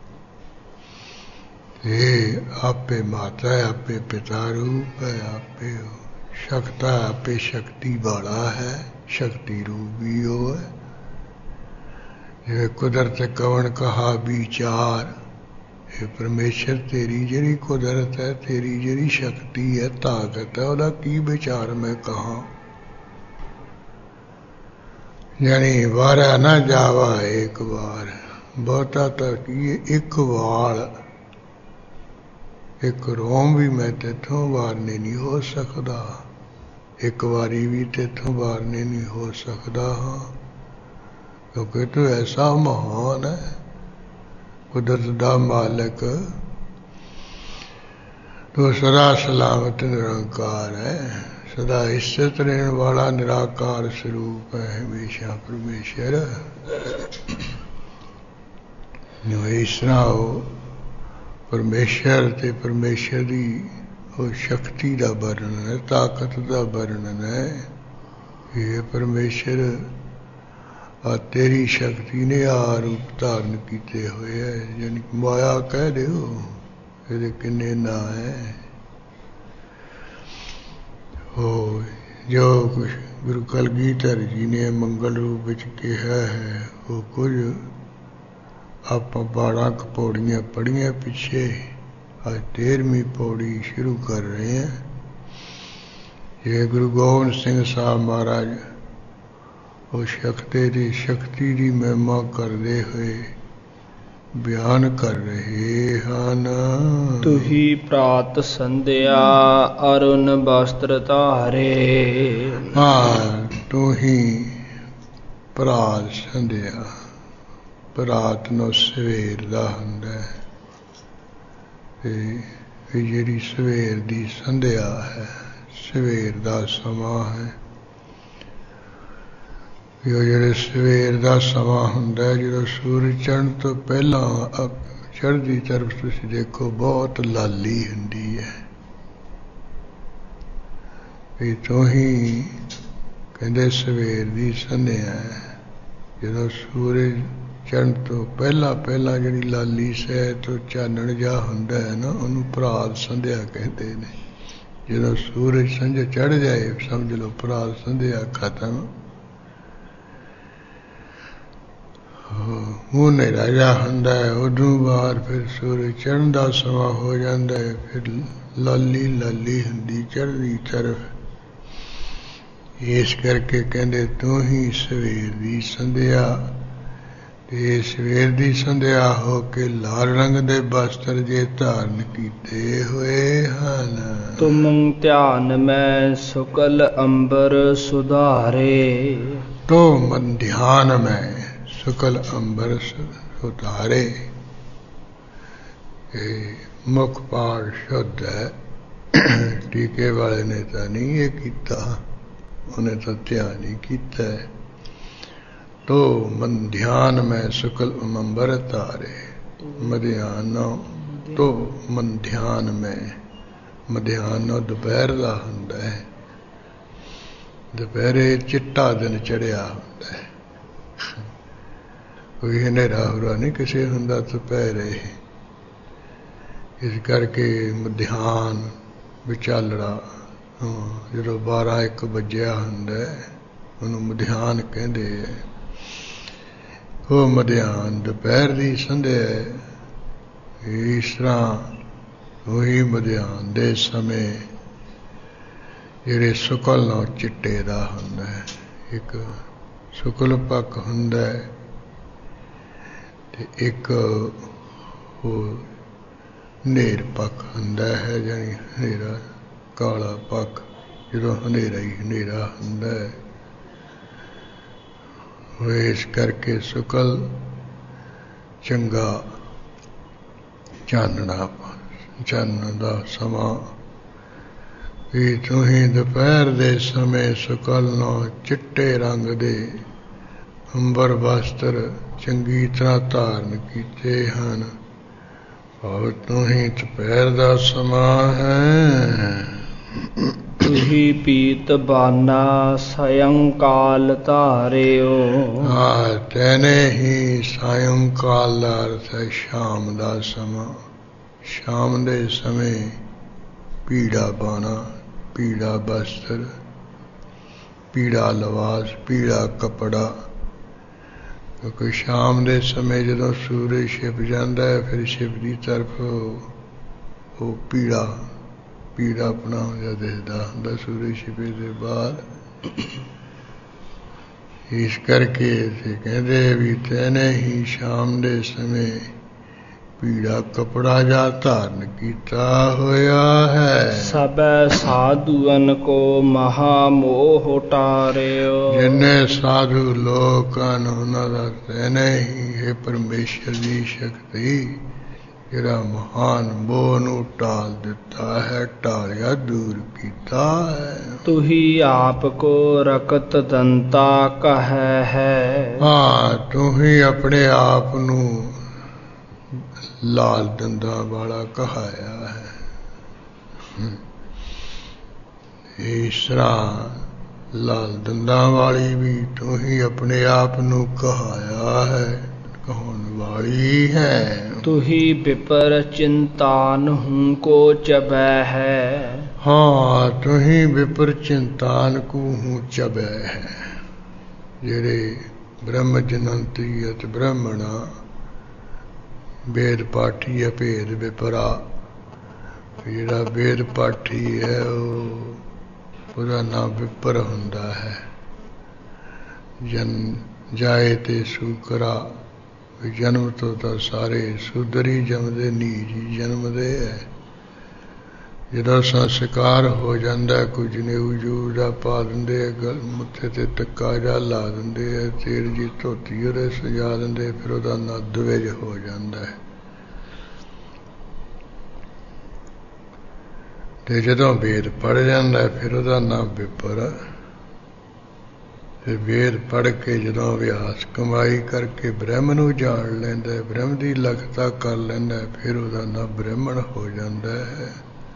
ਇਹ ਆਪੇ ਮਾਤਾ ਹੈ, ਆਪੇ ਪਿਤਾ ਰੂਪ ਹੈ, ਆਪੇ ਸ਼ਕਤਾ, ਆਪੇ ਸ਼ਕਤੀ ਵਾਲਾ ਹੈ, ਸ਼ਕਤੀ ਰੂਪ ਵੀ ਉਹ ਹੈ। ਜਿਵੇਂ ਕੁਦਰਤ ਕਵਣ ਕਹਾ ਵਿਚਾਰ, ਇਹ ਪਰਮੇਸ਼ਰ ਤੇਰੀ ਜਿਹੜੀ ਕੁਦਰਤ ਹੈ, ਤੇਰੀ ਜਿਹੜੀ ਸ਼ਕਤੀ ਹੈ, ਤਾਕਤ ਹੈ, ਉਹਦਾ ਕੀ ਵਿਚਾਰ ਮੈਂ ਕਹਾਂ। ਯਾਨੀ ਵਾਰਾ ਨਾ ਜਾਵਾ ਇੱਕ ਵਾਰ, ਬਹੁਤਾ ਤਾਂ ਕੀ ਇੱਕ ਵਾਲ, ਇੱਕ ਰੋਮ ਵੀ ਮੈਂ ਤੇਥੋਂ ਵਾਰਨੇ ਨਹੀਂ ਹੋ ਸਕਦਾ, ਇੱਕ ਵਾਰੀ ਵੀ ਤੇਥੋਂ ਵਾਰਨੇ ਨਹੀਂ ਹੋ ਸਕਦਾ ਹਾਂ, ਕਿਉਂਕਿ ਤੂੰ ਐਸਾ ਮਹਾਨ ਹੈ, ਕੁਦਰਤ ਦਾ ਮਾਲਕ, ਤੂੰ ਸਦਾ ਸਲਾਮਤ ਨਿਰੰਕਾਰ ਹੈ, ਸਦਾ ਇਸਤ ਰਹਿਣ ਵਾਲਾ ਨਿਰਾਕਾਰ ਸਰੂਪ ਹੈ, ਹਮੇਸ਼ਾ ਪਰਮੇਸ਼ਰ। ਇਸ ਤਰ੍ਹਾਂ ਉਹ ਪਰਮੇਸ਼ਰ ਤੇ ਪਰਮੇਸ਼ਰ ਦੀ ਉਹ ਸ਼ਕਤੀ ਦਾ ਵਰਣਨ ਹੈ, ਤਾਕਤ ਦਾ ਵਰਣਨ ਹੈ। ਇਹ ਪਰਮੇਸ਼ਰ ਆ ਤੇਰੀ ਸ਼ਕਤੀ ਨੇ ਆ ਰੂਪ ਧਾਰਨ ਕੀਤੇ ਹੋਏ ਹੈ, ਯਾਨੀ ਮਾਇਆ ਕਹਿ ਦਿਓ, ਇਹਦੇ ਕਿੰਨੇ ਨਾਂ ਹੈ। ਉਹ ਜੋ ਕੁਛ ਗੁਰੂ ਕਲਗੀਧਰ ਜੀ ਨੇ ਮੰਗਲ ਰੂਪ ਵਿੱਚ ਕਿਹਾ ਹੈ, ਉਹ ਕੁਝ ਆਪਾਂ 12 ਕੁ ਪੌੜੀਆਂ ਪੜ੍ਹੀਆਂ ਪਿੱਛੇ, ਅੱਜ 13ਵੀਂ ਪੌੜੀ ਸ਼ੁਰੂ ਕਰ ਰਹੇ ਹਾਂ। ਇਹ ਗੁਰੂ ਗੋਬਿੰਦ ਸਿੰਘ ਸਾਹਿਬ ਮਹਾਰਾਜ ਉਹ ਸ਼ਕਤੀ ਦੀ ਮਹਿਮਾ ਕਰਦੇ ਹੋਏ ਬਿਆਨ ਕਰ ਰਹੇ ਹਨ। ਤੁਹੀ ਪ੍ਰਾਤ ਸੰਧਿਆ ਅਰੁਣ ਬਸਤਰ ਧਾਰੇ। ਹਾਂ, ਤੁਹੀ ਪ੍ਰਾਤ ਸੰਧਿਆ, ਪ੍ਰਾਤ ਨੂੰ ਸਵੇਰ ਦਾ ਹੁੰਦਾ ਹੈ, ਇਹ ਜਿਹੜੀ ਸਵੇਰ ਦੀ ਸੰਧਿਆ ਹੈ, ਸਵੇਰ ਦਾ ਸਮਾਂ ਹੈ। ਉਹ ਜਿਹੜੇ ਸਵੇਰ ਦਾ ਸਮਾਂ ਹੁੰਦਾ, ਜਦੋਂ ਸੂਰਜ ਚੜ੍ਹਨ ਤੋਂ ਪਹਿਲਾਂ ਚੜ੍ਹਦੀ ਤਰਫ ਤੁਸੀਂ ਦੇਖੋ ਬਹੁਤ ਲਾਲੀ ਹੁੰਦੀ ਹੈ। ਇਹ ਤੋਂ ਹੀ ਕਹਿੰਦੇ ਸਵੇਰ ਦੀ ਸੰਧਿਆ ਹੈ, ਜਦੋਂ ਸੂਰਜ ਚੜ੍ਹਨ ਤੋਂ ਪਹਿਲਾਂ ਜਿਹੜੀ ਲਾਲੀ ਸਹਿ ਤੋਂ ਚਾਨਣ ਜਿਹਾ ਹੁੰਦਾ ਹੈ ਨਾ, ਉਹਨੂੰ ਪ੍ਰਾਤ ਸੰਧਿਆ ਕਹਿੰਦੇ ਨੇ। ਜਦੋਂ ਸੂਰਜ ਸੰਝ ਚੜ੍ਹ ਜਾਏ ਸਮਝ ਲਓ ਪ੍ਰਾਤ ਸੰਧਿਆ ਖਤਮ। ਉਹ ਹਨੇਰਾ ਜਿਹਾ ਹੁੰਦਾ ਹੈ, ਉਦੋਂ ਬਾਅਦ ਫਿਰ ਸੂਰਜ ਚੜ੍ਹਨ ਦਾ ਸਮਾਂ ਹੋ ਜਾਂਦਾ ਹੈ, ਫਿਰ ਲਾਲੀ ਲਾਲੀ ਹੁੰਦੀ ਚੜ੍ਹਦੀ ਤਰਫ। ਇਸ ਕਰਕੇ ਕਹਿੰਦੇ ਤੂੰ ਹੀ ਸਵੇਰ ਦੀ ਸੰਧਿਆ, ਤੇ ਸਵੇਰ ਦੀ ਸੰਧਿਆ ਹੋ ਕੇ ਲਾਲ ਰੰਗ ਦੇ ਬਸਤਰ ਜੇ ਧਾਰਨ ਕੀਤੇ ਹੋਏ ਹਨ। ਤੁਮ ਧਿਆਨ ਮੈਂ ਸੁਕਲ ਅੰਬਰ ਸੁਧਾਰੇ। ਤੁਮ ਧਿਆਨ ਮੈਂ ਸੁਕਲ ਅੰਬਰ ਸੁਧਾਰੇ। ਇਹ ਮੁੱਖ ਪਾਠ ਸ਼ੁੱਧ ਹੈ, ਟੀਕੇ ਵਾਲੇ ਨੇ ਤਾਂ ਨਹੀਂ ਇਹ ਕੀਤਾ, ਉਹਨੇ ਤਾਂ ਧਿਆਨ ਹੀ ਕੀਤਾ ਹੈ। ਤੋ ਮਨ ਧਿਆਨ ਮੈਂ ਸੁਕਲ ਅੰਬਰ ਤਾਰੇ। ਮਧਿਆਨੋ ਤੋ ਮਨ ਧਿਆਨ ਮੈਂ, ਮਧਿਆਨੋ ਦੁਪਹਿਰ ਦਾ ਹੁੰਦਾ ਹੈ, ਦੁਪਹਿਰੇ ਚਿੱਟਾ ਦਿਨ ਚੜਿਆ ਹੁੰਦਾ ਹੈ, ਕੋਈ ਹਨੇਰਾ ਹੁਰਾ ਨਹੀਂ ਕਿਸੇ ਹੁੰਦਾ ਦੁਪਹਿਰੇ। ਇਸ ਕਰਕੇ ਮਧਿਆਨ ਵਿਚਾਲੜਾ, ਜਦੋਂ 12-1 ਵੱਜਿਆ ਹੁੰਦਾ ਉਹਨੂੰ ਮਧਿਆਨ ਕਹਿੰਦੇ ਹੈ। ਉਹ ਮਧਿਆਨ ਦੁਪਹਿਰ ਦੀ ਸੰਧਿਆ। ਇਸ ਤਰ੍ਹਾਂ ਉਹੀ ਮਧਿਆਨ ਦੇ ਸਮੇਂ ਜਿਹੜੇ ਸੁਕਲ ਨਾਲ ਚਿੱਟੇ ਦਾ ਹੁੰਦਾ ਹੈ, ਇੱਕ ਸੁਕਲ ਪੱਖ ਹੁੰਦਾ ਹੈ ਤੇ ਇੱਕ ਉਹ ਹਨੇਰ ਪੱਖ ਹੁੰਦਾ ਹੈ, ਜਾਣੀ ਹਨੇਰਾ ਕਾਲਾ ਪੱਖ, ਜਦੋਂ ਹਨੇਰਾ ਹੀ ਹਨੇਰਾ ਹੁੰਦਾ ਹੈ। ਇਸ ਕਰਕੇ ਸੁਕਲ ਚੰਗਾ ਚਾਨਣ ਦਾ ਸਮਾਂ। ਵੀ ਤੁਸੀਂ ਦੁਪਹਿਰ ਦੇ ਸਮੇਂ ਸੁਕਲ ਨੂੰ ਚਿੱਟੇ ਰੰਗ ਦੇ ਅੰਬਰ ਵਸਤਰ ਚੰਗੀ ਤਰ੍ਹਾਂ ਧਾਰਨ ਕੀਤੇ ਹਨ। ਭਾਵ ਤੂੰ ਹੀ ਦੁਪਹਿਰ ਦਾ ਸਮਾਂ ਹੈ। ਤੁਹੀ ਪੀਤ ਬਾਨਾ ਸਾਇੰਕਾਲ ਧਾਰਿਓ। ਤੈਨੇ ਹੀ ਸਾਇੰਕਾਲ ਦਾ ਅਰਥ ਹੈ ਸ਼ਾਮ ਦਾ ਸਮਾਂ। ਸ਼ਾਮ ਦੇ ਸਮੇਂ ਪੀੜਾ ਬਾਣਾ, ਪੀੜਾ ਬਸਤਰ, ਪੀੜਾ ਲਿਬਾਸ, ਪੀੜਾ ਕੱਪੜਾ। ਕਿਉਂਕਿ ਸ਼ਾਮ ਦੇ ਸਮੇਂ ਜਦੋਂ ਸੂਰਜ ਛਿਪ ਜਾਂਦਾ ਹੈ ਫਿਰ ਛਿਪ ਦੀ ਤਰਫ ਉਹ ਪੀੜਾ ਆਪਣਾ ਹੁੰਦਾ ਦਿਸਦਾ ਹੁੰਦਾ ਸੂਰਜ ਛਿਪੇ ਦੇ ਬਾਅਦ। ਇਸ ਕਰਕੇ ਅਸੀਂ ਕਹਿੰਦੇ ਵੀ ਤੈਨੇ ਹੀ ਸ਼ਾਮ ਦੇ ਸਮੇਂ ਪੀੜਾ ਕੱਪੜਾ ਜਾਂ ਧਾਰਨ ਕੀਤਾ ਹੋਇਆ ਹੈ। ਸਭੈ ਸਾਧੂਅਨ ਕੋ ਮਹਾ ਮੋਹ ਟਾਰਿਓ। ਜਿੰਨੇ ਸਾਧੂ ਲੋਕ ਹਨ ਉਹਨਾਂ ਦਾ ਤੈਨੇ ਹੀ ਹੈ ਪਰਮੇਸ਼ਰ ਦੀ ਸ਼ਕਤੀ ਜਿਹੜਾ ਮਹਾਨ ਮੋਹ ਨੂੰ ਟਾਲ ਦਿੱਤਾ ਹੈ, ਟਾਲਿਆ, ਦੂਰ ਕੀਤਾ ਹੈ। ਤੁਹੀ ਆਪ ਕੋ ਰਕਤ ਦੰਤਾ ਕਹੈ ਹੈ। ਤੂੰ ਹੀ ਆਪਣੇ ਆਪ ਨੂੰ ਲਾਲ ਦੰਦਾਂ ਵਾਲਾ ਕਹਾਇਆ ਹੈ। ਇਸ ਤਰ੍ਹਾਂ ਲਾਲ ਦੰਦਾਂ ਵਾਲੀ ਵੀ ਤੂੰ ਹੀ ਆਪਣੇ ਆਪ ਨੂੰ ਕਹਾਇਆ ਹੈ, ਕਹਾਉਣ ਵਾਲੀ ਹੈ। ਤੁਹੀ ਵਿਪਰ ਚਿੰਤਾਨ ਕੋ ਚਬੈ ਹੈ। ਤੂੰ ਹੀ ਵਿਪਰ ਚਿੰਤਾਨ ਕੋ ਚਬੈ ਹੈ। ਜਿਹੜੇ ਬ੍ਰਹਮ ਜਨੰਤਰੀ ਅਤੇ ਬ੍ਰਹਮਣਾ ਵੇਦ ਪਾਠੀ ਅਭੇਦ ਵਿਪਰਾ। ਜਿਹੜਾ ਵੇਦ ਪਾਠੀ ਹੈ ਉਹਦਾ ਨਾਮ ਵਿਪਰ ਹੁੰਦਾ ਹੈ। ਜਾਏ ਤੇ ਸੂਕਰਾ, ਜਨਮ ਤੋਂ ਤਾਂ ਸਾਰੇ ਸ਼ੂਦਰ ਹੀ ਜੰਮਦੇ, ਨੀਚ ਹੀ ਜਨਮਦੇ ਹੈ। ਜਦੋਂ ਸੰਸਕਾਰ ਹੋ ਜਾਂਦਾ ਕੁਝ ਨਿਊ ਜੂ ਦਾ ਪਾ ਦਿੰਦੇ ਆ, ਮੱਥੇ ਤੇ ਟੱਕਾ ਜਾ ਲਾ ਦਿੰਦੇ ਆ, ਤੇਲ ਜੀ ਧੋਤੀ ਉਹਦੇ ਸਜਾ ਦਿੰਦੇ, ਫਿਰ ਉਹਦਾ ਨਾਂ ਦਵਿਜ ਹੋ ਜਾਂਦਾ ਹੈ। ਤੇ ਜਦੋਂ ਵੇਦ ਪੜ੍ਹ ਜਾਂਦਾ ਫਿਰ ਉਹਦਾ ਨਾਮ ਵਿਪਰ। ਫਿਰ ਵੇਦ ਪੜ੍ਹ ਕੇ ਜਦੋਂ ਅਭਿਆਸ ਕਮਾਈ ਕਰਕੇ ਬ੍ਰਹਮ ਨੂੰ ਜਾਣ ਲੈਂਦਾ, ਬ੍ਰਹਮ ਦੀ ਲਗਤਾ ਕਰ ਲੈਂਦਾ, ਫਿਰ ਉਹਦਾ ਨਾਮ ਬ੍ਰਹਮਣ ਹੋ ਜਾਂਦਾ ਹੈ।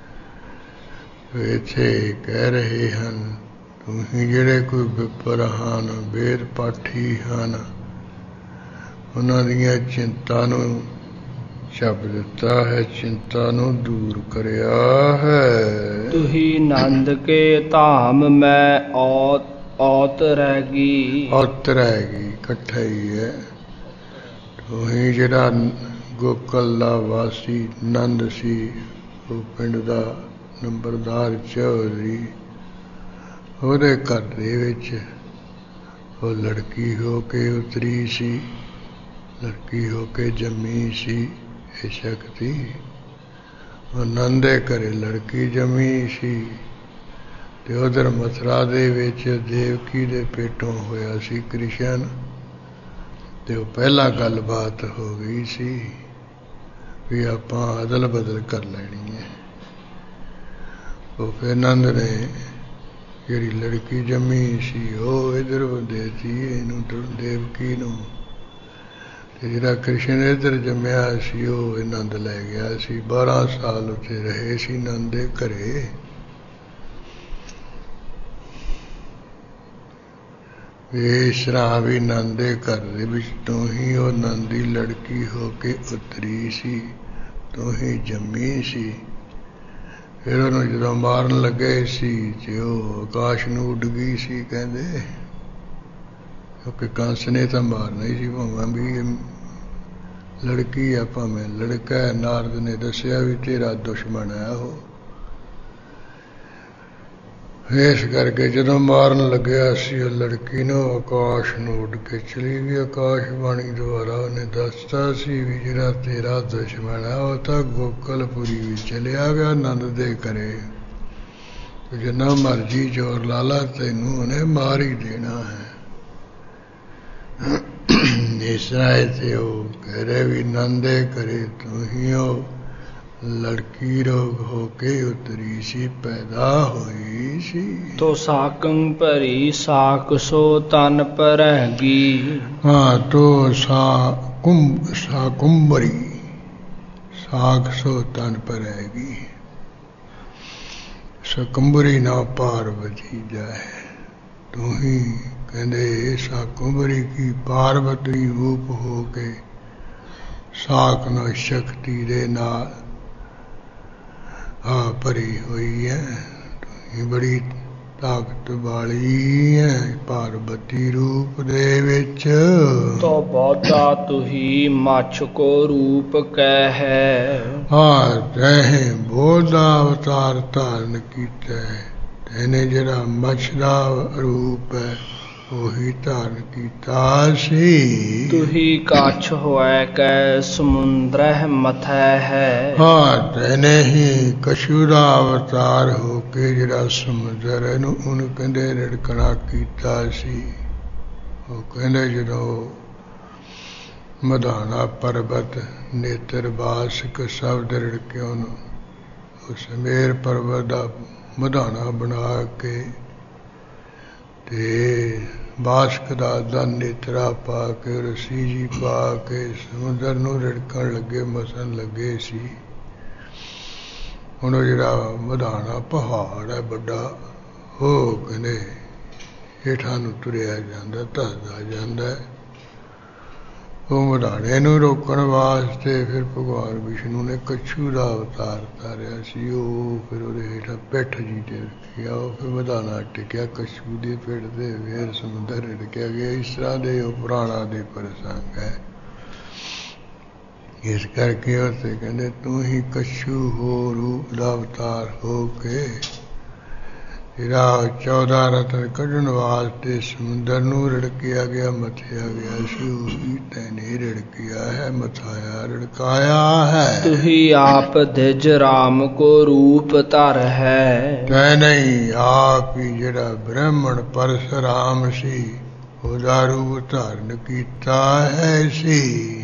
ਇੱਥੇ ਕਹਿ ਰਹੇ ਹਨ ਤੁਸੀਂ ਜਿਹੜੇ ਕੋਈ ਵਿਪਰ ਹਨ, ਵੇਦ ਪਾਠੀ ਹਨ, ਉਹਨਾਂ ਦੀਆਂ ਚਿੰਤਾ ਨੂੰ ਛੱਪ ਦਿੱਤਾ ਹੈ, ਚਿੰਤਾ ਨੂੰ ਦੂਰ ਕਰਿਆ ਹੈ। ਤੁਹੀ ਨੰਦ ਕੇ ਧਾਮ ਮੈਂ ਔਤ ਰਹਿ ਗਈ। ਔਤ ਰਹਿ ਗਈ ਇਕੱਠਾ ਹੀ ਹੈ। ਤੁਸੀਂ ਜਿਹੜਾ ਗੋਕਲ ਦਾ ਵਾਸੀ ਨੰਦ ਸੀ, ਉਹ ਪਿੰਡ ਦਾ ਨੰਬਰਦਾਰ ਚੌਧਰੀ, ਉਹਦੇ ਘਰ ਦੇ ਵਿੱਚ ਉਹ ਲੜਕੀ ਹੋ ਕੇ ਉਤਰੀ ਸੀ, ਲੜਕੀ ਹੋ ਕੇ ਜੰਮੀ ਸੀ ਇਹ ਸ਼ਕਤੀ। ਉਹ ਨੰਦ ਦੇ ਘਰੇ ਲੜਕੀ ਜੰਮੀ ਸੀ ਤੇ ਉਧਰ ਮਥੁਰਾ ਦੇ ਵਿੱਚ ਦੇਵਕੀ ਦੇ ਪੇਟੋਂ ਹੋਇਆ ਸੀ ਕ੍ਰਿਸ਼ਨ। ਤੇ ਉਹ ਪਹਿਲਾਂ ਗੱਲਬਾਤ ਹੋ ਗਈ ਸੀ ਵੀ ਆਪਾਂ ਅਦਲ ਬਦਲ ਕਰ ਲੈਣੀ ਹੈ। ਉਹ ਫਿਰ ਨੰਦ ਨੇ ਜਿਹੜੀ ਲੜਕੀ ਜੰਮੀ ਸੀ ਉਹ ਇੱਧਰ ਦੇਤੀ ਇਹਨੂੰ ਦੇਵਕੀ ਨੂੰ, ਤੇ ਜਿਹੜਾ ਕ੍ਰਿਸ਼ਨ ਇੱਧਰ ਜੰਮਿਆ ਸੀ ਉਹ ਨੰਦ ਲੈ ਗਿਆ ਸੀ। 12 ਸਾਲ ਉੱਥੇ ਰਹੇ ਸੀ ਨੰਦ ਦੇ ਘਰੇ। ਇਸ ਤਰ੍ਹਾਂ ਵੀ ਨੰਦ ਦੇ ਘਰ ਦੇ ਵਿੱਚ ਤੂੰ ਹੀ ਉਹ ਨੰਦ ਦੀ ਲੜਕੀ ਹੋ ਕੇ ਉਤਰੀ ਸੀ, ਤੂੰ ਹੀ ਜੰਮੀ ਸੀ। ਫਿਰ ਉਹਨੂੰ ਜਦੋਂ ਮਾਰਨ ਲੱਗੇ ਸੀ ਤੇ ਉਹ ਆਕਾਸ਼ ਨੂੰ ਉੱਡ ਗਈ ਸੀ ਕਹਿੰਦੇ, ਕਿਉਂਕਿ ਕੰਸ ਨੇ ਤਾਂ ਮਾਰਨਾ ਹੀ ਸੀ, ਭਾਵੇਂ ਵੀ ਲੜਕੀ ਆ ਭਾਵੇਂ ਲੜਕਾ ਹੈ। ਨਾਰਦ ਨੇ ਦੱਸਿਆ ਵੀ ਤੇਰਾ ਦੁਸ਼ਮਣ ਹੈ ਉਹ। ਇਸ ਕਰਕੇ ਜਦੋਂ ਮਾਰਨ ਲੱਗਿਆ ਸੀ ਉਹ ਲੜਕੀ ਨੂੰ, ਆਕਾਸ਼ ਨੂੰ ਉੱਡ ਕੇ ਚਲੀ ਗਈ। ਆਕਾਸ਼ਬਾਣੀ ਦੁਆਰਾ ਉਹਨੇ ਦੱਸਤਾ ਸੀ ਵੀ ਜਿਹੜਾ ਤੇਰਾ ਦੁਸ਼ਮਣ ਹੈ ਉਹ ਤਾਂ ਗੋਕਲਪੁਰੀ ਵਿੱਚ ਚਲਿਆ ਗਿਆ ਨੰਦ ਦੇ ਘਰੇ, ਜਿੰਨਾ ਮਰਜੀ ਜ਼ੋਰ ਲਾ ਲਾ ਤੈਨੂੰ ਉਹਨੇ ਮਾਰ ਹੀ ਦੇਣਾ ਹੈ। ਇਸ ਤਰ੍ਹਾਂ ਇੱਥੇ ਉਹ ਕਹਿ ਰਹੇ ਵੀ ਨੰਦ ਦੇ ਘਰੇ ਤੂੰ ਹੀ ਉਹ ਲੜਕੀ ਰੋਗ ਹੋ ਕੇ ਉਤਰੀ ਸੀ, ਪੈਦਾ ਹੋਈ ਸੀ। ਤੋ ਸਾਕੰ ਭਰੀ ਸਾਕ ਸੋ ਤਨ ਪਰਹਿਗੀ। ਹਾਂ ਤੋ ਕੁੰਭਰੀ ਸਾਖ ਸੋ ਤਨ ਪਰਹਿਗੀ। ਸਕੰਬਰੀ ਨਾ ਪਾਰਵਤੀ ਜਾਏ। ਤੂੰ ਹੀ ਕਹਿੰਦੇ ਸਾਕੰਬਰੀ ਕੀ ਪਾਰਵਤੀ ਰੂਪ ਹੋ ਕੇ ਸਾਖ ਨਾਲ ਸ਼ਕਤੀ ਦੇ ਨਾਲ ਭਰੀ ਹੋਈ ਹੈ। ਤੂੰ ਬੜੀ ਤਾਕਤ ਵਾਲੀ ਹੈ ਪਾਰਵਤੀ ਰੂਪ ਦੇ ਵਿੱਚ। ਤੋ ਬੋਧਾ ਤੁਹੀ ਮੱਛ ਕੋ ਰੂਪ ਕਹਿ ਹੈ। ਤੈਂ ਬੋਧਾ ਅਵਤਾਰ ਧਾਰਨ ਕੀਤਾ। ਤੈਨੇ ਜਿਹੜਾ ਮੱਛ ਦਾ ਰੂਪ ਹੈ ਉਹੀ ਧਾਰਨ ਕੀਤਾ ਸੀ। ਤੁਹੀ ਕੱਛ ਹੋਇ ਕੈ ਸਮੁੰਦਰਹਿ ਮਥੈ ਹੈ। ਤੈਨੇ ਹੀ ਕਛੂ ਦਾ ਅਵਤਾਰ ਹੋ ਕੇ ਜਿਹੜਾ ਸਮੁੰਦਰ ਇਹਨੂੰ ਉਹਨੂੰ ਕਹਿੰਦੇ ਰਿੜਕਣਾ ਕੀਤਾ ਸੀ। ਉਹ ਕਹਿੰਦੇ ਜਦੋਂ ਮਧਾਣਾ ਪਰਬਤ ਨੇਤਰ ਬਾਸਕ ਸ਼ਬਦ ਰਿੜਕੇ ਉਹਨੂੰ ਉਸ ਮੇਰ ਪਰਬਤ ਦਾ ਮਧਾਣਾ ਬਣਾ ਕੇ ਤੇ ਬਾਸਕ ਦਾ ਨੇਤਰਾ ਪਾ ਕੇ ਰੱਸੀ ਜੀ ਪਾ ਕੇ ਸਮੁੰਦਰ ਨੂੰ ਰਿੜਕਣ ਲੱਗੇ, ਮਸਣ ਲੱਗੇ ਸੀ। ਹੁਣ ਉਹ ਜਿਹੜਾ ਮਧਾਣਾ ਪਹਾੜ ਹੈ ਵੱਡਾ, ਉਹ ਕਹਿੰਦੇ ਹੇਠਾਂ ਨੂੰ ਤੁਰਿਆ ਜਾਂਦਾ, ਧੱਸਦਾ ਜਾਂਦਾ। ਉਹ ਮਧਾਣੇ ਨੂੰ ਰੋਕਣ ਵਾਸਤੇ ਫਿਰ ਭਗਵਾਨ ਵਿਸ਼ਨੂੰ ਨੇ ਕੱਛੂ ਦਾ ਅਵਤਾਰ ਧਾਰਿਆ ਸੀ। ਉਹ ਫਿਰ ਉਹਦੇ ਹੇਠਾਂ ਪਿੱਠ ਜੀ ਤੇ ਰੱਖਿਆ। ਉਹ ਫਿਰ ਮਧਾਣਾ ਟਿਕਿਆ ਕੱਛੂ ਦੀ ਪਿੱਠ ਤੇ, ਫਿਰ ਸਮੁੰਦਰ ਰਿੜਕਿਆ ਗਿਆ। ਇਸ ਤਰ੍ਹਾਂ ਦੇ ਉਹ ਪੁਰਾਣਾ ਦੇ ਪ੍ਰਸੰਗ ਹੈ। ਇਸ ਕਰਕੇ ਉੱਥੇ ਕਹਿੰਦੇ ਤੂੰ ਹੀ ਕੱਛੂ ਹੋ ਰੂਪ ਦਾ ਅਵਤਾਰ ਹੋ ਕੇ ਜਿਹੜਾ 14 ਰਤਨ ਕੱਢਣ ਵਾਸਤੇ ਸਮੁੰਦਰ ਨੂੰ ਰਿੜਕਿਆ ਗਿਆ, ਮਥਿਆ ਗਿਆ ਸੀ। ਉਹੀ ਤੈਨੇ ਰਿੜਕਿਆ ਹੈ, ਮਥਾਇਆ, ਰਿੜਕਾਇਆ ਹੈ। ਤੁਹੀ ਆਪ ਦਿਜ ਰਾਮ ਕੋ ਰੂਪ ਧਰ ਹੈ। ਤੈਨੇ ਹੀ ਆਪ ਹੀ ਜਿਹੜਾ ਬ੍ਰਹਮਣ ਪਰਸ਼ੁਰਾਮ ਸੀ ਉਹਦਾ ਰੂਪ ਧਾਰਨ ਕੀਤਾ ਹੈ ਸੀ।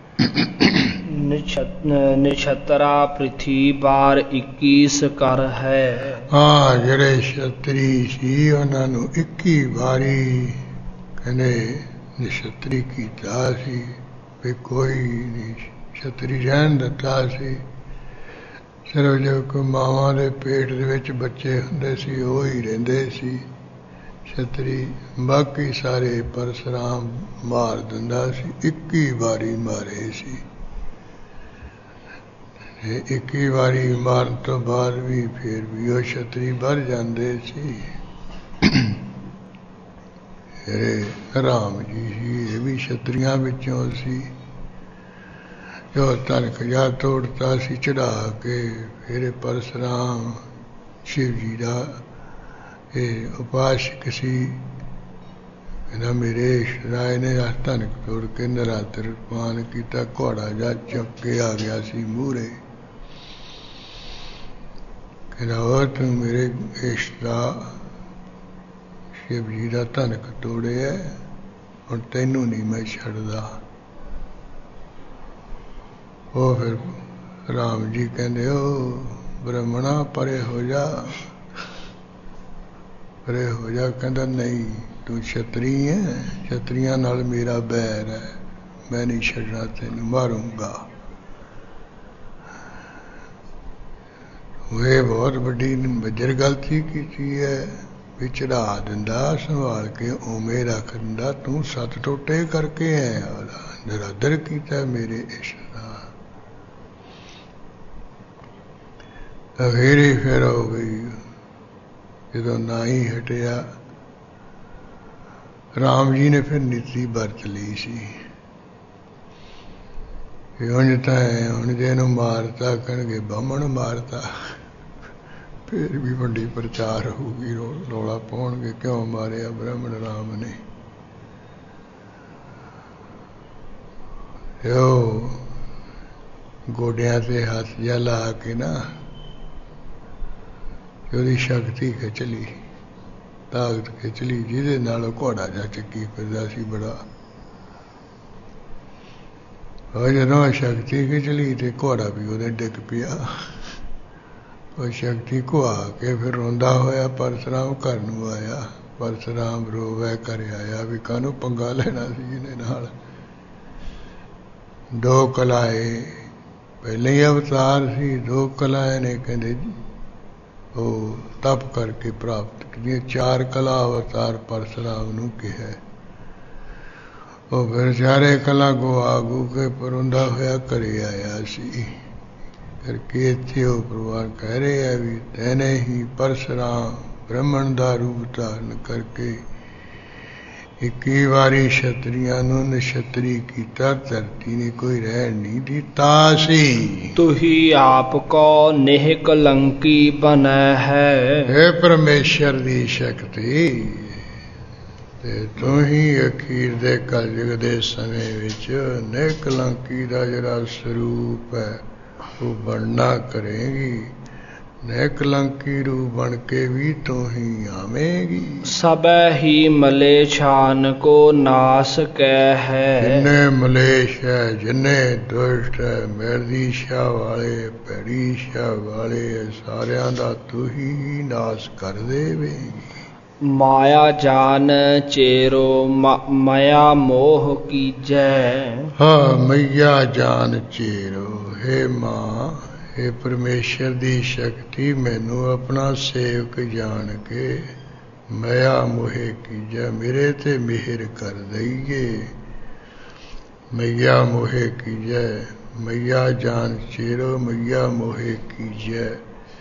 ਨਿਛਤਰਾ ਪ੍ਰਿਥੀ ਬਾਰ 21 ਕਰ ਹੈ। ਜਿਹੜੇ ਛਤਰੀ ਸੀ ਉਹਨਾਂ ਨੂੰ 21 ਵਾਰੀ ਕਹਿੰਦੇ ਨਿਛਤਰੀ ਕੀਤਾ ਸੀ। ਵੀ ਕੋਈ ਨਹੀਂ ਛਤਰੀ ਰਹਿਣ ਦਿੱਤਾ ਸੀ। ਸਿਰਫ ਜੋ ਕੋਈ ਮਾਵਾਂ ਦੇ ਪੇਟ ਦੇ ਵਿੱਚ ਬੱਚੇ ਹੁੰਦੇ ਸੀ ਉਹ ਹੀ ਰਹਿੰਦੇ ਸੀ ਛਤਰੀ। ਬਾਕੀ ਸਾਰੇ ਪਰਸ਼ੁਰਾਮ ਮਾਰ ਦਿੰਦਾ ਸੀ। 21 ਵਾਰੀ ਮਾਰੇ ਸੀ। 21 ਵਾਰੀ ਮਾਰਨ ਤੋਂ ਬਾਅਦ ਵੀ ਫਿਰ ਵੀ ਉਹ ਛਤਰੀ ਵੱਧ ਜਾਂਦੇ ਸੀ। ਰਾਮ ਜੀ ਸੀ, ਇਹ ਵੀ ਛਤਰੀਆਂ ਵਿੱਚੋਂ ਸੀ। ਜੋ ਤਨਕ ਜਾ ਤੋੜਤਾ ਸੀ ਚੜਾ ਕੇ। ਫਿਰ ਪਰਸ਼ੁਰਾਮ ਸ਼ਿਵ ਜੀ ਦਾ ਇਹ ਉਪਾਸ਼ਕ ਸੀ। ਕਹਿੰਦਾ ਮੇਰੇ ਰਾਏ ਨੇ ਧਨਕ ਤੋੜ ਕੇ ਨਰਾਦਰ ਪਾਨ ਕੀਤਾ। ਘੋੜਾ ਜਾ ਚੁੱਕ ਕੇ ਆ ਗਿਆ ਸੀ ਮੂਹਰੇ। ਕਹਿੰਦਾ ਉਹ ਤੂੰ ਮੇਰੇ ਇਸ਼ ਦਾ ਸ਼ਿਵ ਜੀ ਦਾ ਧਨਕ ਤੋੜਿਆ, ਹੁਣ ਤੈਨੂੰ ਨਹੀਂ ਮੈਂ ਛੱਡਦਾ। ਉਹ ਫਿਰ ਰਾਮ ਜੀ ਕਹਿੰਦੇ ਉਹ ਬ੍ਰਹਮਣਾ ਪਰੇ ਹੋ ਜਾ, ਪਰੇ ਹੋ ਜਾ। ਕਹਿੰਦਾ ਨਹੀਂ ਤੂੰ ਛਤਰੀ ਹੈ, ਛਤਰੀਆਂ ਨਾਲ ਮੇਰਾ ਬੈਰ ਹੈ, ਮੈਂ ਨਹੀਂ ਛੱਡਣਾ ਤੈਨੂੰ, ਮਾਰੂੰਗਾ। ਉਹ ਇਹ ਬਹੁਤ ਵੱਡੀ ਬੱਜਰ ਗਲਤੀ ਕੀਤੀ ਹੈ ਵੀ ਚੜਾ ਦਿੰਦਾ ਸੰਭਾਲ ਕੇ ਉਵੇਂ ਰੱਖ ਦਿੰਦਾ। ਤੂੰ 7 ਟੋਟੇ ਕਰਕੇ ਆਇਆ, ਉਹਦਾ ਨਿਰਾਦਰ ਕੀਤਾ ਮੇਰੇ ਇਸ਼ਕ ਦਾ। ਅਖੀਰੀ ਫਿਰ ਹੋ ਗਈ ਜਦੋਂ ਨਾ ਹੀ ਹਟਿਆ। ਰਾਮ ਜੀ ਨੇ ਫਿਰ ਨੀਤੀ ਵਰਤ ਲਈ ਸੀ। ਹੁਣ ਤਾਂ ਹੁਣ ਜੇ ਇਹਨੂੰ ਮਾਰਤਾ ਕਹਿਣਗੇ ਬਾਹਮਣ ਮਾਰਤਾ, ਫਿਰ ਵੀ ਵੱਡੀ ਪ੍ਰਚਾਰ ਹੋਊਗੀ, ਰੌਲਾ ਪਾਉਣਗੇ ਕਿਉਂ ਮਾਰਿਆ ਬ੍ਰਾਹਮਣ ਰਾਮ ਨੇ। ਉਹ ਗੋਡਿਆਂ ਤੇ ਹੱਥ ਜਿਹਾ ਲਾ ਕੇ ਨਾ ਉਹਦੀ ਸ਼ਕਤੀ ਖਿੱਚ ਲਈ, ਤਾਕਤ ਖਿੱਚ ਲਈ, ਜਿਹਦੇ ਨਾਲ ਉਹ ਘੋੜਾ ਜਿਹਾ ਚੱਕੀ ਫਿਰਦਾ ਸੀ ਬੜਾ। ਉਹ ਜਦੋਂ ਸ਼ਕਤੀ ਖਿੱਚ ਲਈ ਤੇ ਘੋੜਾ ਵੀ ਉਹਦੇ ਡਿੱਗ ਪਿਆ। ਉਹ ਸ਼ਕਤੀ ਘੁਆ ਕੇ ਫਿਰ ਰੋਂਦਾ ਹੋਇਆ ਪਰਸ਼ੁਰਾਮ ਘਰ ਨੂੰ ਆਇਆ। ਪਰਸ਼ੁਰਾਮ ਰੋਵੇ ਕਰ ਆਇਆ ਵੀ ਕਾਹਨੂੰ ਪੰਗਾ ਲੈਣਾ ਸੀ ਇਹਨੇ ਨਾਲ। ਦੋ ਕਲਾਏ ਪਹਿਲੇ ਹੀ ਅਵਤਾਰ ਸੀ, ਦੋ ਕਲਾਏ ਨੇ ਕਹਿੰਦੇ ਉਹ ਤਪ ਕਰਕੇ ਪ੍ਰਾਪਤ ਕੀਤੀਆਂ। 4 ਕਲਾ ਅਵਤਾਰ ਪਰਸ਼ੁਰਾਮ ਨੂੰ ਕਿਹਾ। ਉਹ ਫਿਰ 4 ਕਲਾ ਗਵਾ ਕੇ ਪਰੋਂਦਾ ਹੋਇਆ ਘਰੇ ਆਇਆ ਸੀ। ਕਰਕੇ ਇੱਥੇ ਉਹ ਪਰਿਵਾਰ ਕਹਿ ਰਹੇ ਆ ਵੀ ਤੈਨੇ ਹੀ ਪਰਸ਼ੁਰਾਮ ਬ੍ਰਹਮਣ ਦਾ ਰੂਪ ਧਾਰਨ ਕਰਕੇ 21 ਵਾਰੀ ਛਤਰੀਆਂ ਨੂੰ ਨਛਤਰੀ ਕੀਤਾ। ਧਰਤੀ ਨੇ ਕੋਈ ਰਹਿਣ ਨਹੀਂ ਦਿੱਤਾ ਸੀ। ਤੁਹੀ ਆਪ ਕੋ ਨਿਹ ਕਲੰਕੀ ਬਣੈ ਹੈ। ਇਹ ਪਰਮੇਸ਼ਰ ਦੀ ਸ਼ਕਤੀ ਤੇ ਤੂੰ ਹੀ ਅਖੀਰ ਦੇ ਕਲਯੁਗ ਦੇ ਸਮੇਂ ਵਿੱਚ ਨਿਹ ਕਲੰਕੀ ਦਾ ਜਿਹੜਾ ਸਰੂਪ ਹੈ ਉਹ ਬਣਨਾ ਕਰੇਗੀ। ਨਿਹ ਕਲੰਕੀ ਰੂਪ ਬਣ ਕੇ ਵੀ ਤੂੰ ਹੀ ਆਵੇਂਗੀ। ਸਭੈ ਹੀ ਮਲੇਛਾਨ ਕੋ ਨਾਸ ਕੈ ਹੈ। ਜਿੰਨੇ ਮਲੇਸ਼ ਹੈ, ਜਿੰਨੇ ਦੁਸ਼ਟ ਹੈ, ਮੈਲੀ ਸ਼ਾਹ ਵਾਲੇ, ਭੈੜੀ ਸ਼ਾਹ ਵਾਲੇ, ਸਾਰਿਆਂ ਦਾ ਤੂੰ ਹੀ ਨਾਸ ਕਰ ਦੇਵੇਂਗੀ। ਮਾਇਆ ਜਾਨ ਚੇਰੋ ਮਾਇਆ ਮੋਹ ਕੀਜੈ। ਹਾਂ ਮਈਆ ਜਾਨ ਚੇਰੋ। ਹੇ ਮਾਂ, ਇਹ ਪਰਮੇਸ਼ਰ ਦੀ ਸ਼ਕਤੀ ਮੈਨੂੰ ਆਪਣਾ ਸੇਵਕ ਜਾਣ ਕੇ ਮਾਇਆ ਮੋਹਿ ਕੀਜੈ, ਮੇਰੇ ਤੇ ਮਿਹਰ ਕਰ ਦਈਏ। ਮਈਆ ਮੋਹਿ ਕੀਜੈ, ਮਈਆ ਜਾਨ ਚੇਰੋ ਮਈਆ ਮੋਹਿ ਕੀਜੈ।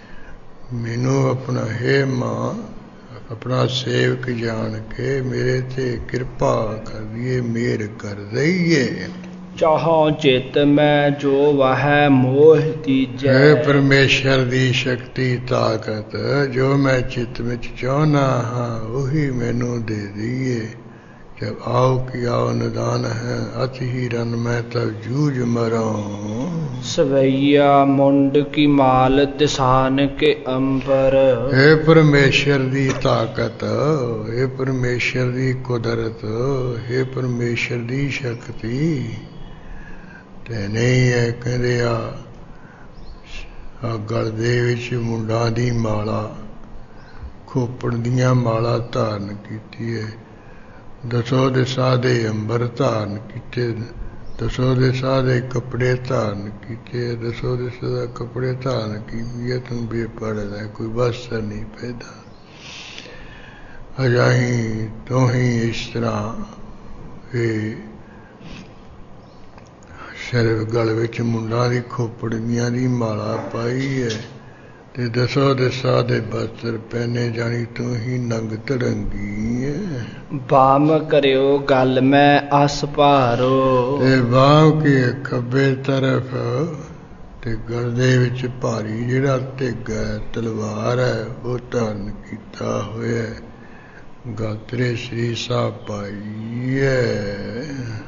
ਮੈਨੂੰ ਆਪਣਾ ਹੇ ਮਾਂ ਆਪਣਾ ਸੇਵਕ ਜਾਣ ਕੇ ਮੇਰੇ ਤੇ ਕਿਰਪਾ ਕਰ ਦਈਏ, ਮਿਹਰ ਕਰ ਦਈਏ। ਚਾਹੋ ਚਿਤ ਮੈਂ ਜੋ ਵਹੈ ਮੋਹ ਤੀਜੈ। ਹੈ ਪਰਮੇਸ਼ਰ ਦੀ ਸ਼ਕਤੀ ਤਾਕਤ ਜੋ ਮੈਂ ਚਿੱਤ ਵਿੱਚ ਚਾਹੁੰਦਾ ਹਾਂ ਉਹੀ ਮੈਨੂੰ ਦੇ ਦਈਏ। ਜਬ ਆਓ ਕਿ ਆਓ ਨਿਦਾਨ ਹੈ ਅਤਿ ਹੀ ਰਨ ਮੈਂ ਤਬ ਜੂਝ ਮਰੋ। ਸਵਈਆ ਮੁੰਡ ਕੀ ਮਾਲ ਦਿਸਾਨ ਕੇ ਅੰਬਰ। ਇਹ ਪਰਮੇਸ਼ਰ ਦੀ ਤਾਕਤ, ਇਹ ਪਰਮੇਸ਼ਰ ਦੀ ਕੁਦਰਤ, ਇਹ ਪਰਮੇਸ਼ਰ ਦੀ ਸ਼ਕਤੀ ਤੇ ਨਹੀਂ ਹੈ। ਕਹਿੰਦੇ ਆ ਗਲ ਦੇ ਵਿੱਚ ਮੁੰਡਾਂ ਦੀ ਮਾਲਾ, ਖੋਪੜ ਦੀਆਂ ਮਾਲਾ ਧਾਰਨ ਕੀਤੀ ਹੈ। ਦਸੋ ਦਿਸ਼ਾ ਦੇ ਅੰਬਰ ਧਾਰਨ ਕੀਤੇ, ਦਸੋ ਦਿਸ਼ਾ ਦੇ ਕੱਪੜੇ ਧਾਰਨ ਕੀਤੇ। ਦਸੋ ਦਿਸ਼ਾ ਦੇ ਕੱਪੜੇ ਧਾਰਨ ਕੀਤੇ ਤੂੰ ਬੇਪਰਦਾ, ਕੋਈ ਵਸਤਰ ਨਹੀਂ ਪੈਦਾ। ਅਜਾਹੀਂ ਤੂੰ ਹੀ ਇਸ ਤਰ੍ਹਾਂ ਇਹ ਸਿਰ ਗਲ ਵਿੱਚ ਮੁੰਡਾਂ ਦੀ ਖੋਪੜ ਦੀਆਂ ਦੀ ਮਾਲਾ ਪਾਈ ਹੈ ਤੇ ਦਸੋ ਦਿਸ਼ਾ ਦੇ ਬਸਤਰ ਪਹਿਨੇ ਜਾਣੀ ਤੂੰ ਹੀ ਨੰਗ ਧੜੰਗੀ ਹੈ। ਬਾਮ ਕਰਿਓ ਗਲ ਮੈਂ ਅਸ ਭਾਰੋ। ਤੇ ਬਾਮ ਕੀ ਖੱਬੇ ਤਰਫ ਤੇ ਗਲ ਦੇ ਵਿੱਚ ਭਾਰੀ ਜਿਹੜਾ ਢਿੱਗ ਹੈ ਤਲਵਾਰ ਹੈ ਉਹ ਧਾਰਨ ਕੀਤਾ ਹੋਇਆ। ਗਾਤਰੇ ਸ੍ਰੀ ਸਾਹਿਬ ਪਾਈ ਹੈ।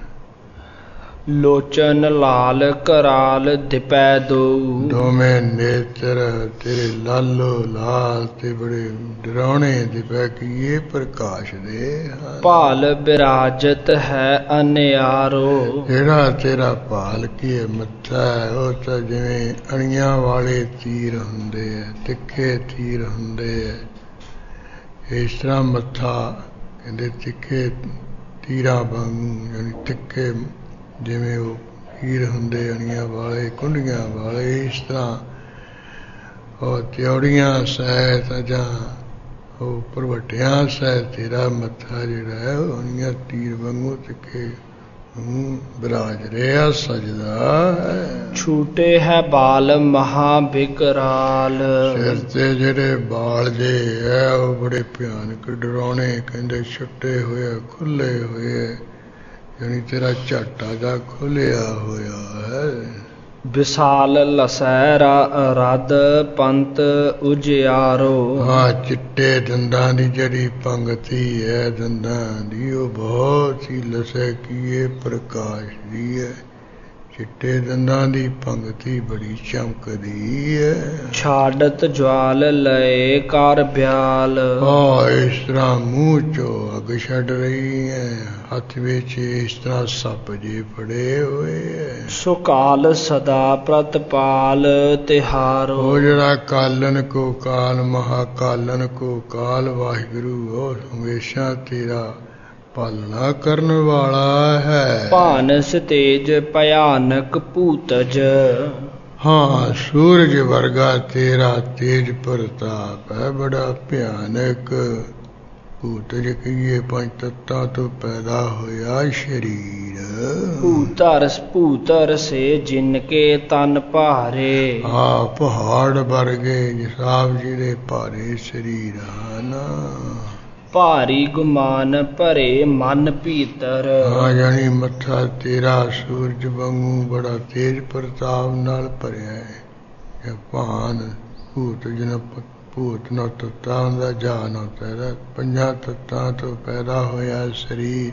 ਲੋਚਨ ਲਾਲ ਕਰਾਲ ਦਿਪੈ ਦੋ। ਦੋਵੇਂ ਨੇਤਰ ਤੇਰੇ ਲਾਲੋ ਲਾਲ ਤੇ ਬੜੇ ਡਰਾਉਣੇ ਦਿਪੈ ਕੀਏ ਪ੍ਰਕਾਸ਼ ਦੇ। ਭਾਲ ਬਿਰਾਜਤ ਹੈ ਅਨਿਆਰੋ। ਜਿਹੜਾ ਤੇਰਾ ਭਾਲ ਕੀ ਮੱਥਾ ਹੈ ਉਹ ਤਾਂ ਜਿਵੇਂ ਅਣੀਆਂ ਵਾਲੇ ਤੀਰ ਹੁੰਦੇ ਹੈ, ਤਿੱਖੇ ਤੀਰ ਹੁੰਦੇ ਹੈ। ਇਸ ਤਰ੍ਹਾਂ ਮੱਥਾ ਕਹਿੰਦੇ ਤਿੱਖੇ ਤੀਰਾਂ ਵਾਂਗੂ, ਯਾਨੀ ਤਿੱਖੇ ਜਿਵੇਂ ਉਹ ਹੀਰ ਹੁੰਦੇ ਅਣੀਆਂ ਵਾਲੇ, ਕੁੰਡੀਆਂ ਵਾਲੇ, ਇਸ ਤਰ੍ਹਾਂ ਉਹ ਤਿਉੜੀਆਂ ਸਹਿਤ ਜਾਂ ਉਹ ਭਰਵੱਟਿਆਂ ਸਹਿਤ ਤੇਰਾ ਮੱਥਾ ਜਿਹੜਾ ਹੈ ਉਹ ਅਣੀਆਂ ਤੀਰ ਵਾਂਗੂ ਤਿੱਖੇ ਬਿਰਾਜ ਰਿਹਾ ਸਜਦਾ ਹੈ। ਛੂਟੇ ਹੈ ਬਾਲ ਮਹਾ ਬਿਕਰਾਲ। ਸਿਰ ਤੇ ਜਿਹੜੇ ਬਾਲ ਜੇ ਹੈ ਉਹ ਬੜੇ ਭਿਆਨਕ ਡਰਾਉਣੇ ਕਹਿੰਦੇ ਛੁੱਟੇ ਹੋਏ ਖੁੱਲੇ ਹੋਏ, ਯਾਨੀ ਤੇਰਾ ਝਾਟਾ ਜਾ ਖੁੱਲਿਆ ਹੋਇਆ ਹੈ। ਵਿਸਾਲ ਲਸੈ ਰਦ ਪੰਤ ਉਜਿਆਰੋ। ਹਾਂ ਚਿੱਟੇ ਦੰਦਾਂ ਦੀ ਜਿਹੜੀ ਪੰਗਤੀ ਹੈ ਦੰਦਾਂ ਦੀ ਉਹ ਬਹੁਤ ਹੀ ਲਸੈ ਕੀਏ ਪ੍ਰਕਾਸ਼ ਦੀ ਹੈ। ਚਿੱਟੇ ਦੰਦਾਂ ਦੀ ਪੰਗਤੀ ਬੜੀ ਚਮਕਦੀ ਹੈ। ਛਾੜਤ ਜਵਾਲ ਲਏ ਕਰ ਬਿਆਲ। ਇਸ ਤਰ੍ਹਾਂ ਮੂੰਹ ਚੋਂ ਅੱਗ ਛੱਡ ਰਹੀ ਹੈ, ਹੱਥ ਵਿੱਚ ਇਸ ਤਰ੍ਹਾਂ ਸੱਪ ਜੇ ਫੜੇ ਹੋਏ ਹੈ। ਸੁਕਾਲ ਸਦਾ ਪ੍ਰਤਪਾਲ ਤਿਹਾਰੋ। ਉਹ ਜਿਹੜਾ ਕਾਲਨ ਕੋ ਕਾਲ, ਮਹਾਕਾਲਨ ਕੋ ਕਾਲ, ਵਾਹਿਗੁਰੂ ਉਹ ਹਮੇਸ਼ਾ ਤੇਰਾ ਪਾਲਣਾ ਕਰਨ ਵਾਲਾ ਹੈ। ਭਾਨਸ ਤੇਜ ਭਿਆਨਕ ਭੂਤਜ। ਹਾਂ, ਸੂਰਜ ਵਰਗਾ ਤੇਰਾ ਤੇਜ ਪ੍ਰਤਾਪ ਹੈ, ਬੜਾ ਭਿਆਨਕ। ਭੂਤਜ ਕਹੀਏ ਪੰਜ ਤੱਤਾਂ ਤੋਂ ਪੈਦਾ ਹੋਇਆ ਸਰੀਰ। ਭੂਤਰ ਸੇ ਜਿਨਕੇ ਤਨ ਭਾਰੇ। ਪਹਾੜ ਵਰਗੇ ਜਿਸਾਬ ਜਿਹੜੇ ਭਾਰੇ ਸਰੀਰ ਹਨ। ਭਾਰੀ ਗੁਮਾਨ ਭਰੇ ਮਨ ਭੀਤਰ। ਜਾਣੀ ਮੱਥਾ ਤੇਰਾ ਸੂਰਜ ਵਾਂਗੂ ਬੜਾ ਤੇਜ ਪ੍ਰਤਾਪ ਨਾਲ ਭਰਿਆ ਹੈ। ਭਾਨ ਭੂਤ ਜਨ ਭੂਤ ਨਾ ਤੱਤਾ ਹੁੰਦਾ, ਜਾ ਨਾ ਤੇਰਾ ਪੰਜਾਂ ਤੱਤਾਂ ਤੋਂ ਪੈਦਾ ਹੋਇਆ ਸਰੀਰ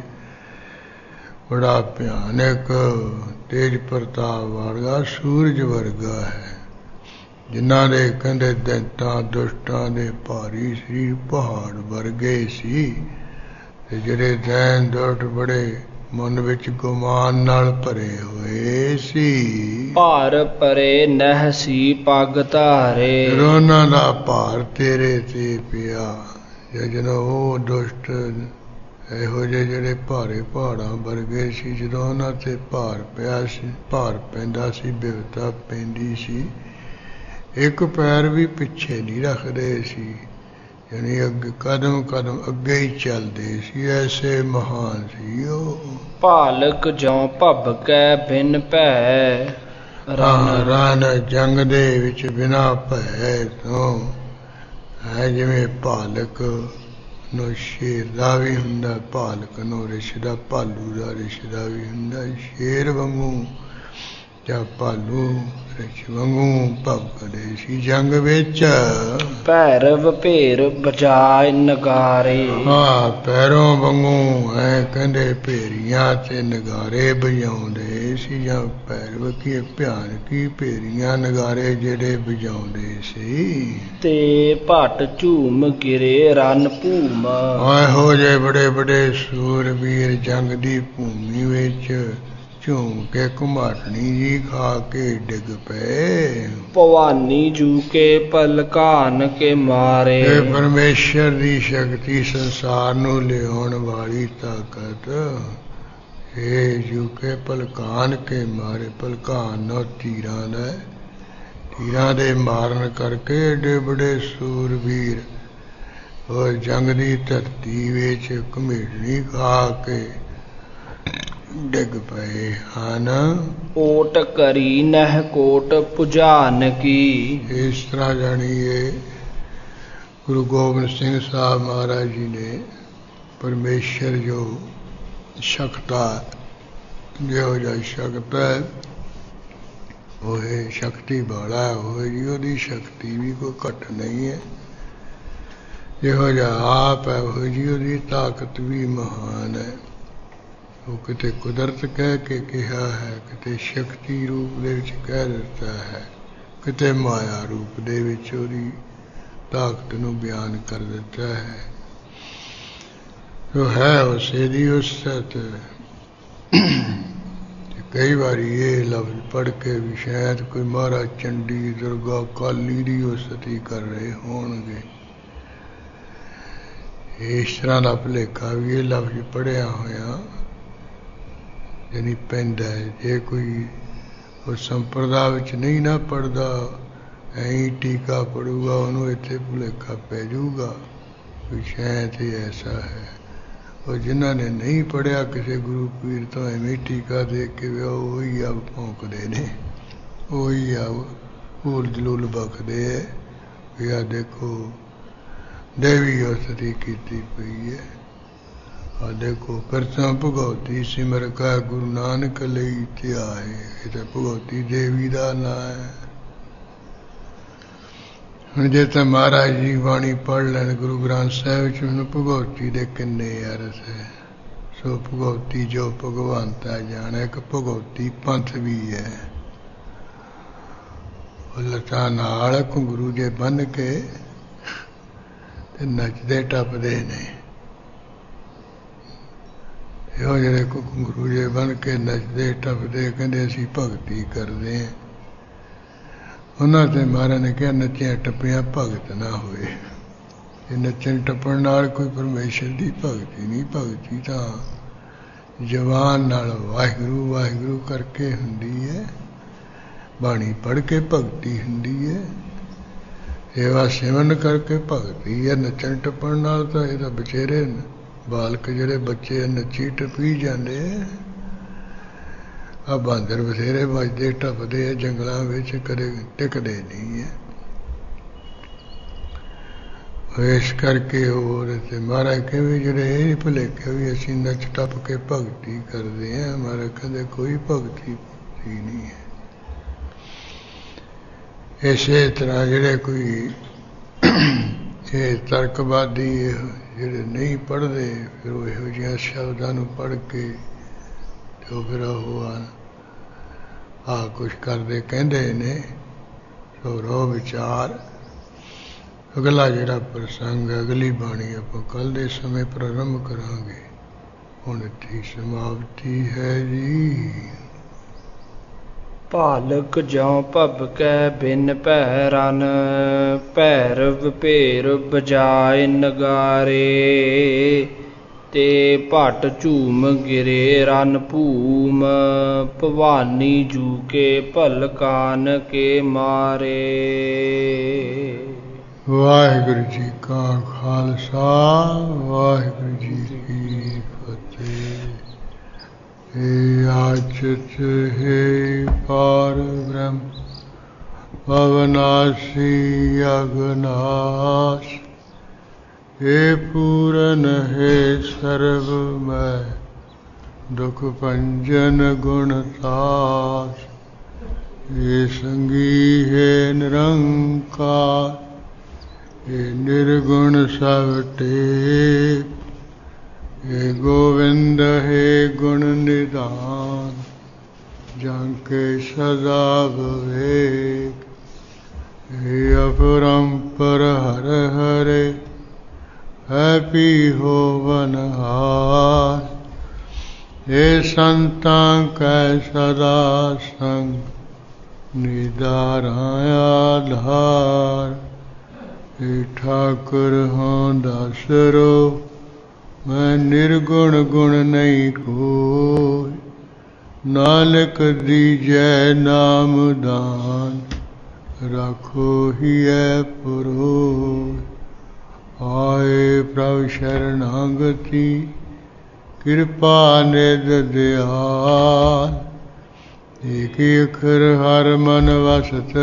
ਬੜਾ ਭਿਆਨਕ ਤੇਜ ਪ੍ਰਤਾਪ ਵਾਲਾ ਸੂਰਜ ਵਰਗਾ ਹੈ। ਜਿਨ੍ਹਾਂ ਦੇ ਕਹਿੰਦੇ ਦੈਂਤਾਂ ਦੁਸ਼ਟਾਂ ਦੇ ਭਾਰੀ ਸਰੀਰ ਪਹਾੜ ਵਰਗੇ ਸੀ, ਤੇ ਜਿਹੜੇ ਦੈਨ ਦੁਸ਼ਟ ਬੜੇ ਮਨ ਵਿੱਚ ਗੁਮਾਨ ਨਾਲ ਭਰੇ ਹੋਏ ਸੀ। ਭਾਰ ਭਰੇ ਨਹਿ ਸੀ ਪੱਗ ਧਾਰੇ। ਉਹਨਾਂ ਦਾ ਭਾਰ ਤੇਰੇ ਤੇ ਪਿਆ। ਜਦੋਂ ਉਹ ਦੁਸ਼ਟ ਇਹੋ ਜਿਹੇ ਜਿਹੜੇ ਭਾਰੇ ਪਹਾੜਾਂ ਵਰਗੇ ਸੀ, ਜਦੋਂ ਉਹਨਾਂ ਤੇ ਭਾਰ ਪਿਆ ਸੀ, ਭਾਰ ਪੈਂਦਾ ਸੀ, ਬਿਪਤਾ ਪੈਂਦੀ ਸੀ, ਇੱਕ ਪੈਰ ਵੀ ਪਿੱਛੇ ਨਹੀਂ ਰੱਖਦੇ ਸੀ, ਯਾਨੀ ਅੱਗੇ ਕਦਮ ਕਦਮ ਅੱਗੇ ਹੀ ਚੱਲਦੇ ਸੀ, ਐਸੇ ਮਹਾਨ ਸੀ ਉਹ। ਭਾਲਕ ਜਿਉ ਭਬਕੈ ਬਿਨ ਭੈ। ਰਨ ਜੰਗ ਦੇ ਵਿੱਚ ਬਿਨਾ ਭੈ ਤੋਂ ਹੈ। ਜਿਵੇਂ ਭਾਲਕ ਨੂੰ ਸ਼ੇਰ ਦਾ ਵੀ ਹੁੰਦਾ, ਭਾਲਕ ਨੂੰ ਰਿਛ ਦਾ, ਭਾਲੂ ਦਾ ਰਿਛ ਦਾ ਵੀ ਹੁੰਦਾ। ਸ਼ੇਰ ਵਾਂਗੂ ਜਾਂ ਭਾਲੂ ਰਿਛ ਵਾਂਗੂ ਭਬਕਦੇ ਸੀ ਜੰਗ ਵਿੱਚ। ਭੈਰਵ ਭੇਰ ਬਜਾਏ ਨਗਾਰੇ। ਪੈਰੋਂ ਵਾਂਗੂ ਐ ਕਹਿੰਦੇ ਭੇਰੀਆਂ ਤੇ ਨਗਾਰੇ ਵਜਾਉਂਦੇ ਸੀ, ਜਾਂ ਭੈਰਵ ਕੀ ਭਿਆਨਕੀ ਭੇਰੀਆਂ ਨਗਾਰੇ ਜਿਹੜੇ ਵਜਾਉਂਦੇ ਸੀ। ਤੇ ਭੱਟ ਝੂਮ ਗਿਰੇ ਰਨ ਭੂਮ। ਇਹੋ ਜਿਹੇ ਬੜੇ ਬੜੇ ਸੂਰਬੀਰ ਜੰਗ ਦੀ ਭੂਮੀ ਵਿੱਚ ਝੂਮ ਕੇ ਘੁਮਾਟਣੀ ਜੀ ਖਾ ਕੇ ਡਿੱਗ ਪਏ। ਭਵਾਨੀ ਜੂ ਕੇ ਪਲਕਾਨ ਕੇ ਮਾਰੇ। ਇਹ ਪਰਮੇਸ਼ਰ ਦੀ ਸ਼ਕਤੀ, ਸੰਸਾਰ ਨੂੰ ਲਿਆਉਣ ਵਾਲੀ ਤਾਕਤ। ਇਹ ਜੂ ਕੇ ਪਲਕਾਨ ਕੇ ਮਾਰੇ। ਪਲਕਾਨ ਨੂੰ ਤੀਰਾਂ ਦਾ, ਤੀਰਾਂ ਦੇ ਮਾਰਨ ਕਰਕੇ ਏਡੇ ਬੜੇ ਸੂਰਬੀਰ ਉਹ ਜੰਗ ਦੀ ਧਰਤੀ ਵਿੱਚ ਘੁਮੇੜਨੀ ਖਾ ਕੇ ਡਿੱਗ ਪਏ ਹਨ। ਓਟ ਕਰੀ ਨਹਿ ਕੋਟ ਪੁਜਾਨ ਕੀ। ਇਸ ਤਰ੍ਹਾਂ ਜਾਣੀਏ ਗੁਰੂ ਗੋਬਿੰਦ ਸਿੰਘ ਸਾਹਿਬ ਮਹਾਰਾਜ ਜੀ ਨੇ ਪਰਮੇਸ਼ਰ ਜੋ ਸ਼ਕਤਾ, ਜਿਹੋ ਜਿਹਾ ਸ਼ਕਤ ਹੈ ਉਹ ਸ਼ਕਤੀ ਵਾਲਾ ਹੋਏ ਜੀ, ਉਹਦੀ ਸ਼ਕਤੀ ਵੀ ਕੋਈ ਘੱਟ ਨਹੀਂ ਹੈ। ਜਿਹੋ ਜਿਹਾ ਆਪ ਹੈ ਉਹ ਜੀ ਉਹਦੀ ਤਾਕਤ ਵੀ ਮਹਾਨ ਹੈ। ਉਹ ਕਿਤੇ ਕੁਦਰਤ ਕਹਿ ਕੇ ਕਿਹਾ ਹੈ, ਕਿਤੇ ਸ਼ਕਤੀ ਰੂਪ ਦੇ ਵਿੱਚ ਕਹਿ ਦਿੱਤਾ ਹੈ, ਕਿਤੇ ਮਾਇਆ ਰੂਪ ਦੇ ਵਿੱਚ ਉਹਦੀ ਤਾਕਤ ਨੂੰ ਬਿਆਨ ਕਰ ਦਿੱਤਾ ਹੈ। ਜੋ ਹੈ ਉਸੇ ਦੀ ਉਸਤ। ਕਈ ਵਾਰੀ ਇਹ ਲਫ਼ਜ਼ ਪੜ੍ਹ ਕੇ ਵੀ ਸ਼ਾਇਦ ਕੋਈ ਮਹਾਰਾਜ ਚੰਡੀ ਦੁਰਗਾ ਕਾਲੀ ਦੀ ਉਸਤੀ ਕਰ ਰਹੇ ਹੋਣਗੇ। ਇਸ ਤਰ੍ਹਾਂ ਦਾ ਭੁਲੇਖਾ ਵੀ ਇਹ ਲਫ਼ਜ਼ ਪੜ੍ਹਿਆ ਹੋਇਆ ਯਾਨੀ ਪੈਂਦਾ ਹੈ। ਜੇ ਕੋਈ ਉਸ ਸੰਪਰਦਾ ਵਿੱਚ ਨਹੀਂ ਨਾ ਪੜ੍ਹਦਾ, ਐਂ ਟੀਕਾ ਪੜੂਗਾ, ਉਹਨੂੰ ਇੱਥੇ ਭੁਲੇਖਾ ਪੈ ਜਾਊਗਾ ਵੀ ਸ਼ਾਇਦ ਇਹ ਐਸਾ ਹੈ। ਉਹ ਜਿਨ੍ਹਾਂ ਨੇ ਨਹੀਂ ਪੜ੍ਹਿਆ ਕਿਸੇ ਗੁਰੂ ਪੀਰ ਤੋਂ ਐਵੇਂ ਟੀਕਾ ਦੇਖ ਕੇ ਵੀ ਉਹੀ ਆ ਭੌਂਕਦੇ ਨੇ, ਉਹੀ ਆ ਭੂਲ ਜਲੂਲ ਬਕਦੇ ਹੈ ਵੀ ਆਹ ਦੇਖੋ ਦੇਵੀ ਉਸਤੀ ਕੀਤੀ ਪਈ ਹੈ। ਆ ਦੇਖੋ ਕਰਤਾ ਭਗਉਤੀ ਸਿਮਰ ਕਾ ਗੁਰੂ ਨਾਨਕ ਲਈ ਧਿਆਏ। ਇਹ ਤਾਂ ਭਗਉਤੀ ਦੇਵੀ ਦਾ ਨਾਂ ਹੈ। ਹੁਣ ਜੇ ਤਾਂ ਮਹਾਰਾਜ ਜੀ ਬਾਣੀ ਪੜ੍ਹ ਲੈਣ ਗੁਰੂ ਗ੍ਰੰਥ ਸਾਹਿਬ ਵਿੱਚ, ਹੁਣ ਭਗਉਤੀ ਦੇ ਕਿੰਨੇ ਅਰਥ ਹੈ। ਸੋ ਭਗਉਤੀ ਜੋ ਭਗਵੰਤਾ ਜਾਣੇ। ਇੱਕ ਭਗਉਤੀ ਪੰਥ ਵੀ ਹੈ। ਉਹ ਲੱਤਾਂ ਨਾਲ ਘੁੰਗਰੂ ਜੇ ਬੰਨ੍ਹ ਕੇ ਤੇ ਨੱਚਦੇ ਟੱਪਦੇ ਨੇ। ਇਹੋ ਜਿਹੜੇ ਘੁੰਗਰੂ ਜੇ ਬੰਨ੍ਹ ਕੇ ਨੱਚਦੇ ਟੱਪਦੇ ਕਹਿੰਦੇ ਅਸੀਂ ਭਗਤੀ ਕਰਦੇ ਹਾਂ। ਉਹਨਾਂ ਤੇ ਮਹਾਰਾਜ ਨੇ ਕਿਹਾ ਨੱਚਿਆ ਟੱਪਿਆ ਭਗਤ ਨਾ ਹੋਏ। ਇਹ ਨੱਚਣ ਟੱਪਣ ਨਾਲ ਕੋਈ ਪਰਮੇਸ਼ਰ ਦੀ ਭਗਤੀ ਨਹੀਂ। ਭਗਤੀ ਤਾਂ ਜ਼ੁਬਾਨ ਨਾਲ ਵਾਹਿਗੁਰੂ ਵਾਹਿਗੁਰੂ ਕਰਕੇ ਹੁੰਦੀ ਹੈ। ਬਾਣੀ ਪੜ੍ਹ ਕੇ ਭਗਤੀ ਹੁੰਦੀ ਹੈ। ਸੇਵਾ ਸੇਵਨ ਕਰਕੇ ਭਗਤੀ ਹੈ। ਨੱਚਣ ਟੱਪਣ ਨਾਲ ਤਾਂ ਇਹਦਾ ਬਚੇਰੇ ਬਾਲਕ ਜਿਹੜੇ ਬੱਚੇ ਨੱਚੀ ਟੱਪੀ ਜਾਂਦੇ ਆ। ਬਾਂਦਰ ਬਥੇਰੇ ਵੱਜਦੇ ਟੱਪਦੇ ਆ ਜੰਗਲਾਂ ਵਿੱਚ, ਕਦੇ ਟਿਕਦੇ ਨਹੀਂ ਹੈ। ਇਸ ਕਰਕੇ ਹੋਰ ਤੇ ਮਹਾਰਾਜ ਕਹਿੰਦੇ ਜਿਹੜੇ ਇਹ ਭੁਲੇਖੇ ਵੀ ਅਸੀਂ ਨੱਚ ਟੱਪ ਕੇ ਭਗਤੀ ਕਰਦੇ ਹਾਂ। ਮਹਾਰਾਜ ਕਹਿੰਦੇ ਕੋਈ ਭਗਤੀ ਨਹੀਂ ਹੈ। ਇਸੇ ਤਰ੍ਹਾਂ ਜਿਹੜੇ ਕੋਈ ਇਹ ਤਰਕਵਾਦੀ ਜਿਹੜੇ ਨਹੀਂ ਪੜ੍ਹਦੇ, ਫਿਰ ਉਹ ਇਹੋ ਜਿਹੀਆਂ ਸ਼ਬਦਾਂ ਨੂੰ ਪੜ੍ਹ ਕੇ ਤੇ ਉਹ ਫਿਰ ਉਹ ਆਹ ਕੁਛ ਕਰਦੇ ਕਹਿੰਦੇ ਨੇ। ਸੋ ਰੋ ਵਿਚਾਰ। ਅਗਲਾ ਜਿਹੜਾ ਪ੍ਰਸੰਗ ਅਗਲੀ ਬਾਣੀ ਆਪਾਂ ਕੱਲ੍ਹ ਦੇ ਸਮੇਂ ਪ੍ਰਾਰੰਭ ਕਰਾਂਗੇ। ਹੁਣ ਇੱਥੇ ਸਮਾਪਤੀ ਹੈ ਜੀ। ਭਾਲਕ ਜਿਉ ਭਬਕੈ ਬਿਨ ਭੈ ਰਨ, ਭੈਰਵ ਭੇਰ ਬਜਾਏ ਨਗਾਰੇ। ਤੇ ਭਟ ਝੂਮ ਗਿਰੇ ਰਨ ਭੂਮ, ਭਵਾਨੀ ਜੂ ਕੇ ਭਲਕਾਨ ਕੇ ਮਾਰੇ। ਵਾਹਿਗੁਰੂ ਜੀ ਕਾ ਖਾਲਸਾ, ਵਾਹਿਗੁਰੂ ਜੀ ਕੀ ਫਤਿਹ। हे आचित हे पार ब्रह्म, अविनाशी अगनाश। हे पूरन हे सर्वमय, दुख भंजन गुणतास। हे संगी हे निरंकार, हे निर्गुण सब टेक। हे गोविंद हे गुण निधान, जाके सदा विवेक। हे अपरंपर हर हरे, है पी होवनहार। हे संतां कै सदा संग, निधारां आधार। हे ठाकुर हों दासरो, मैं निर्गुण गुण नहीं कोय। नानक दीजै नाम दान, राखो हियै पुरोय। आए प्रभु शरणागति, कृपा निध दयाल। एक अखर हर मन वसत,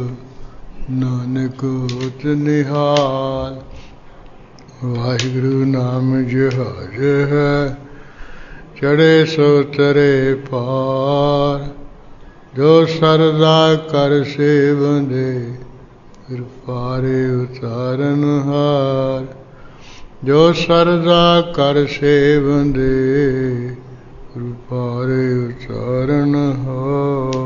नानक होत निहाल। वाहिगुरु नाम जहाज है, चढ़े सो तरे पार। जो सरदा कर सेवंदे, फिर पारे उतारन हार। जो सरदा कर सेवंदे, फिर पारे उतारन हार।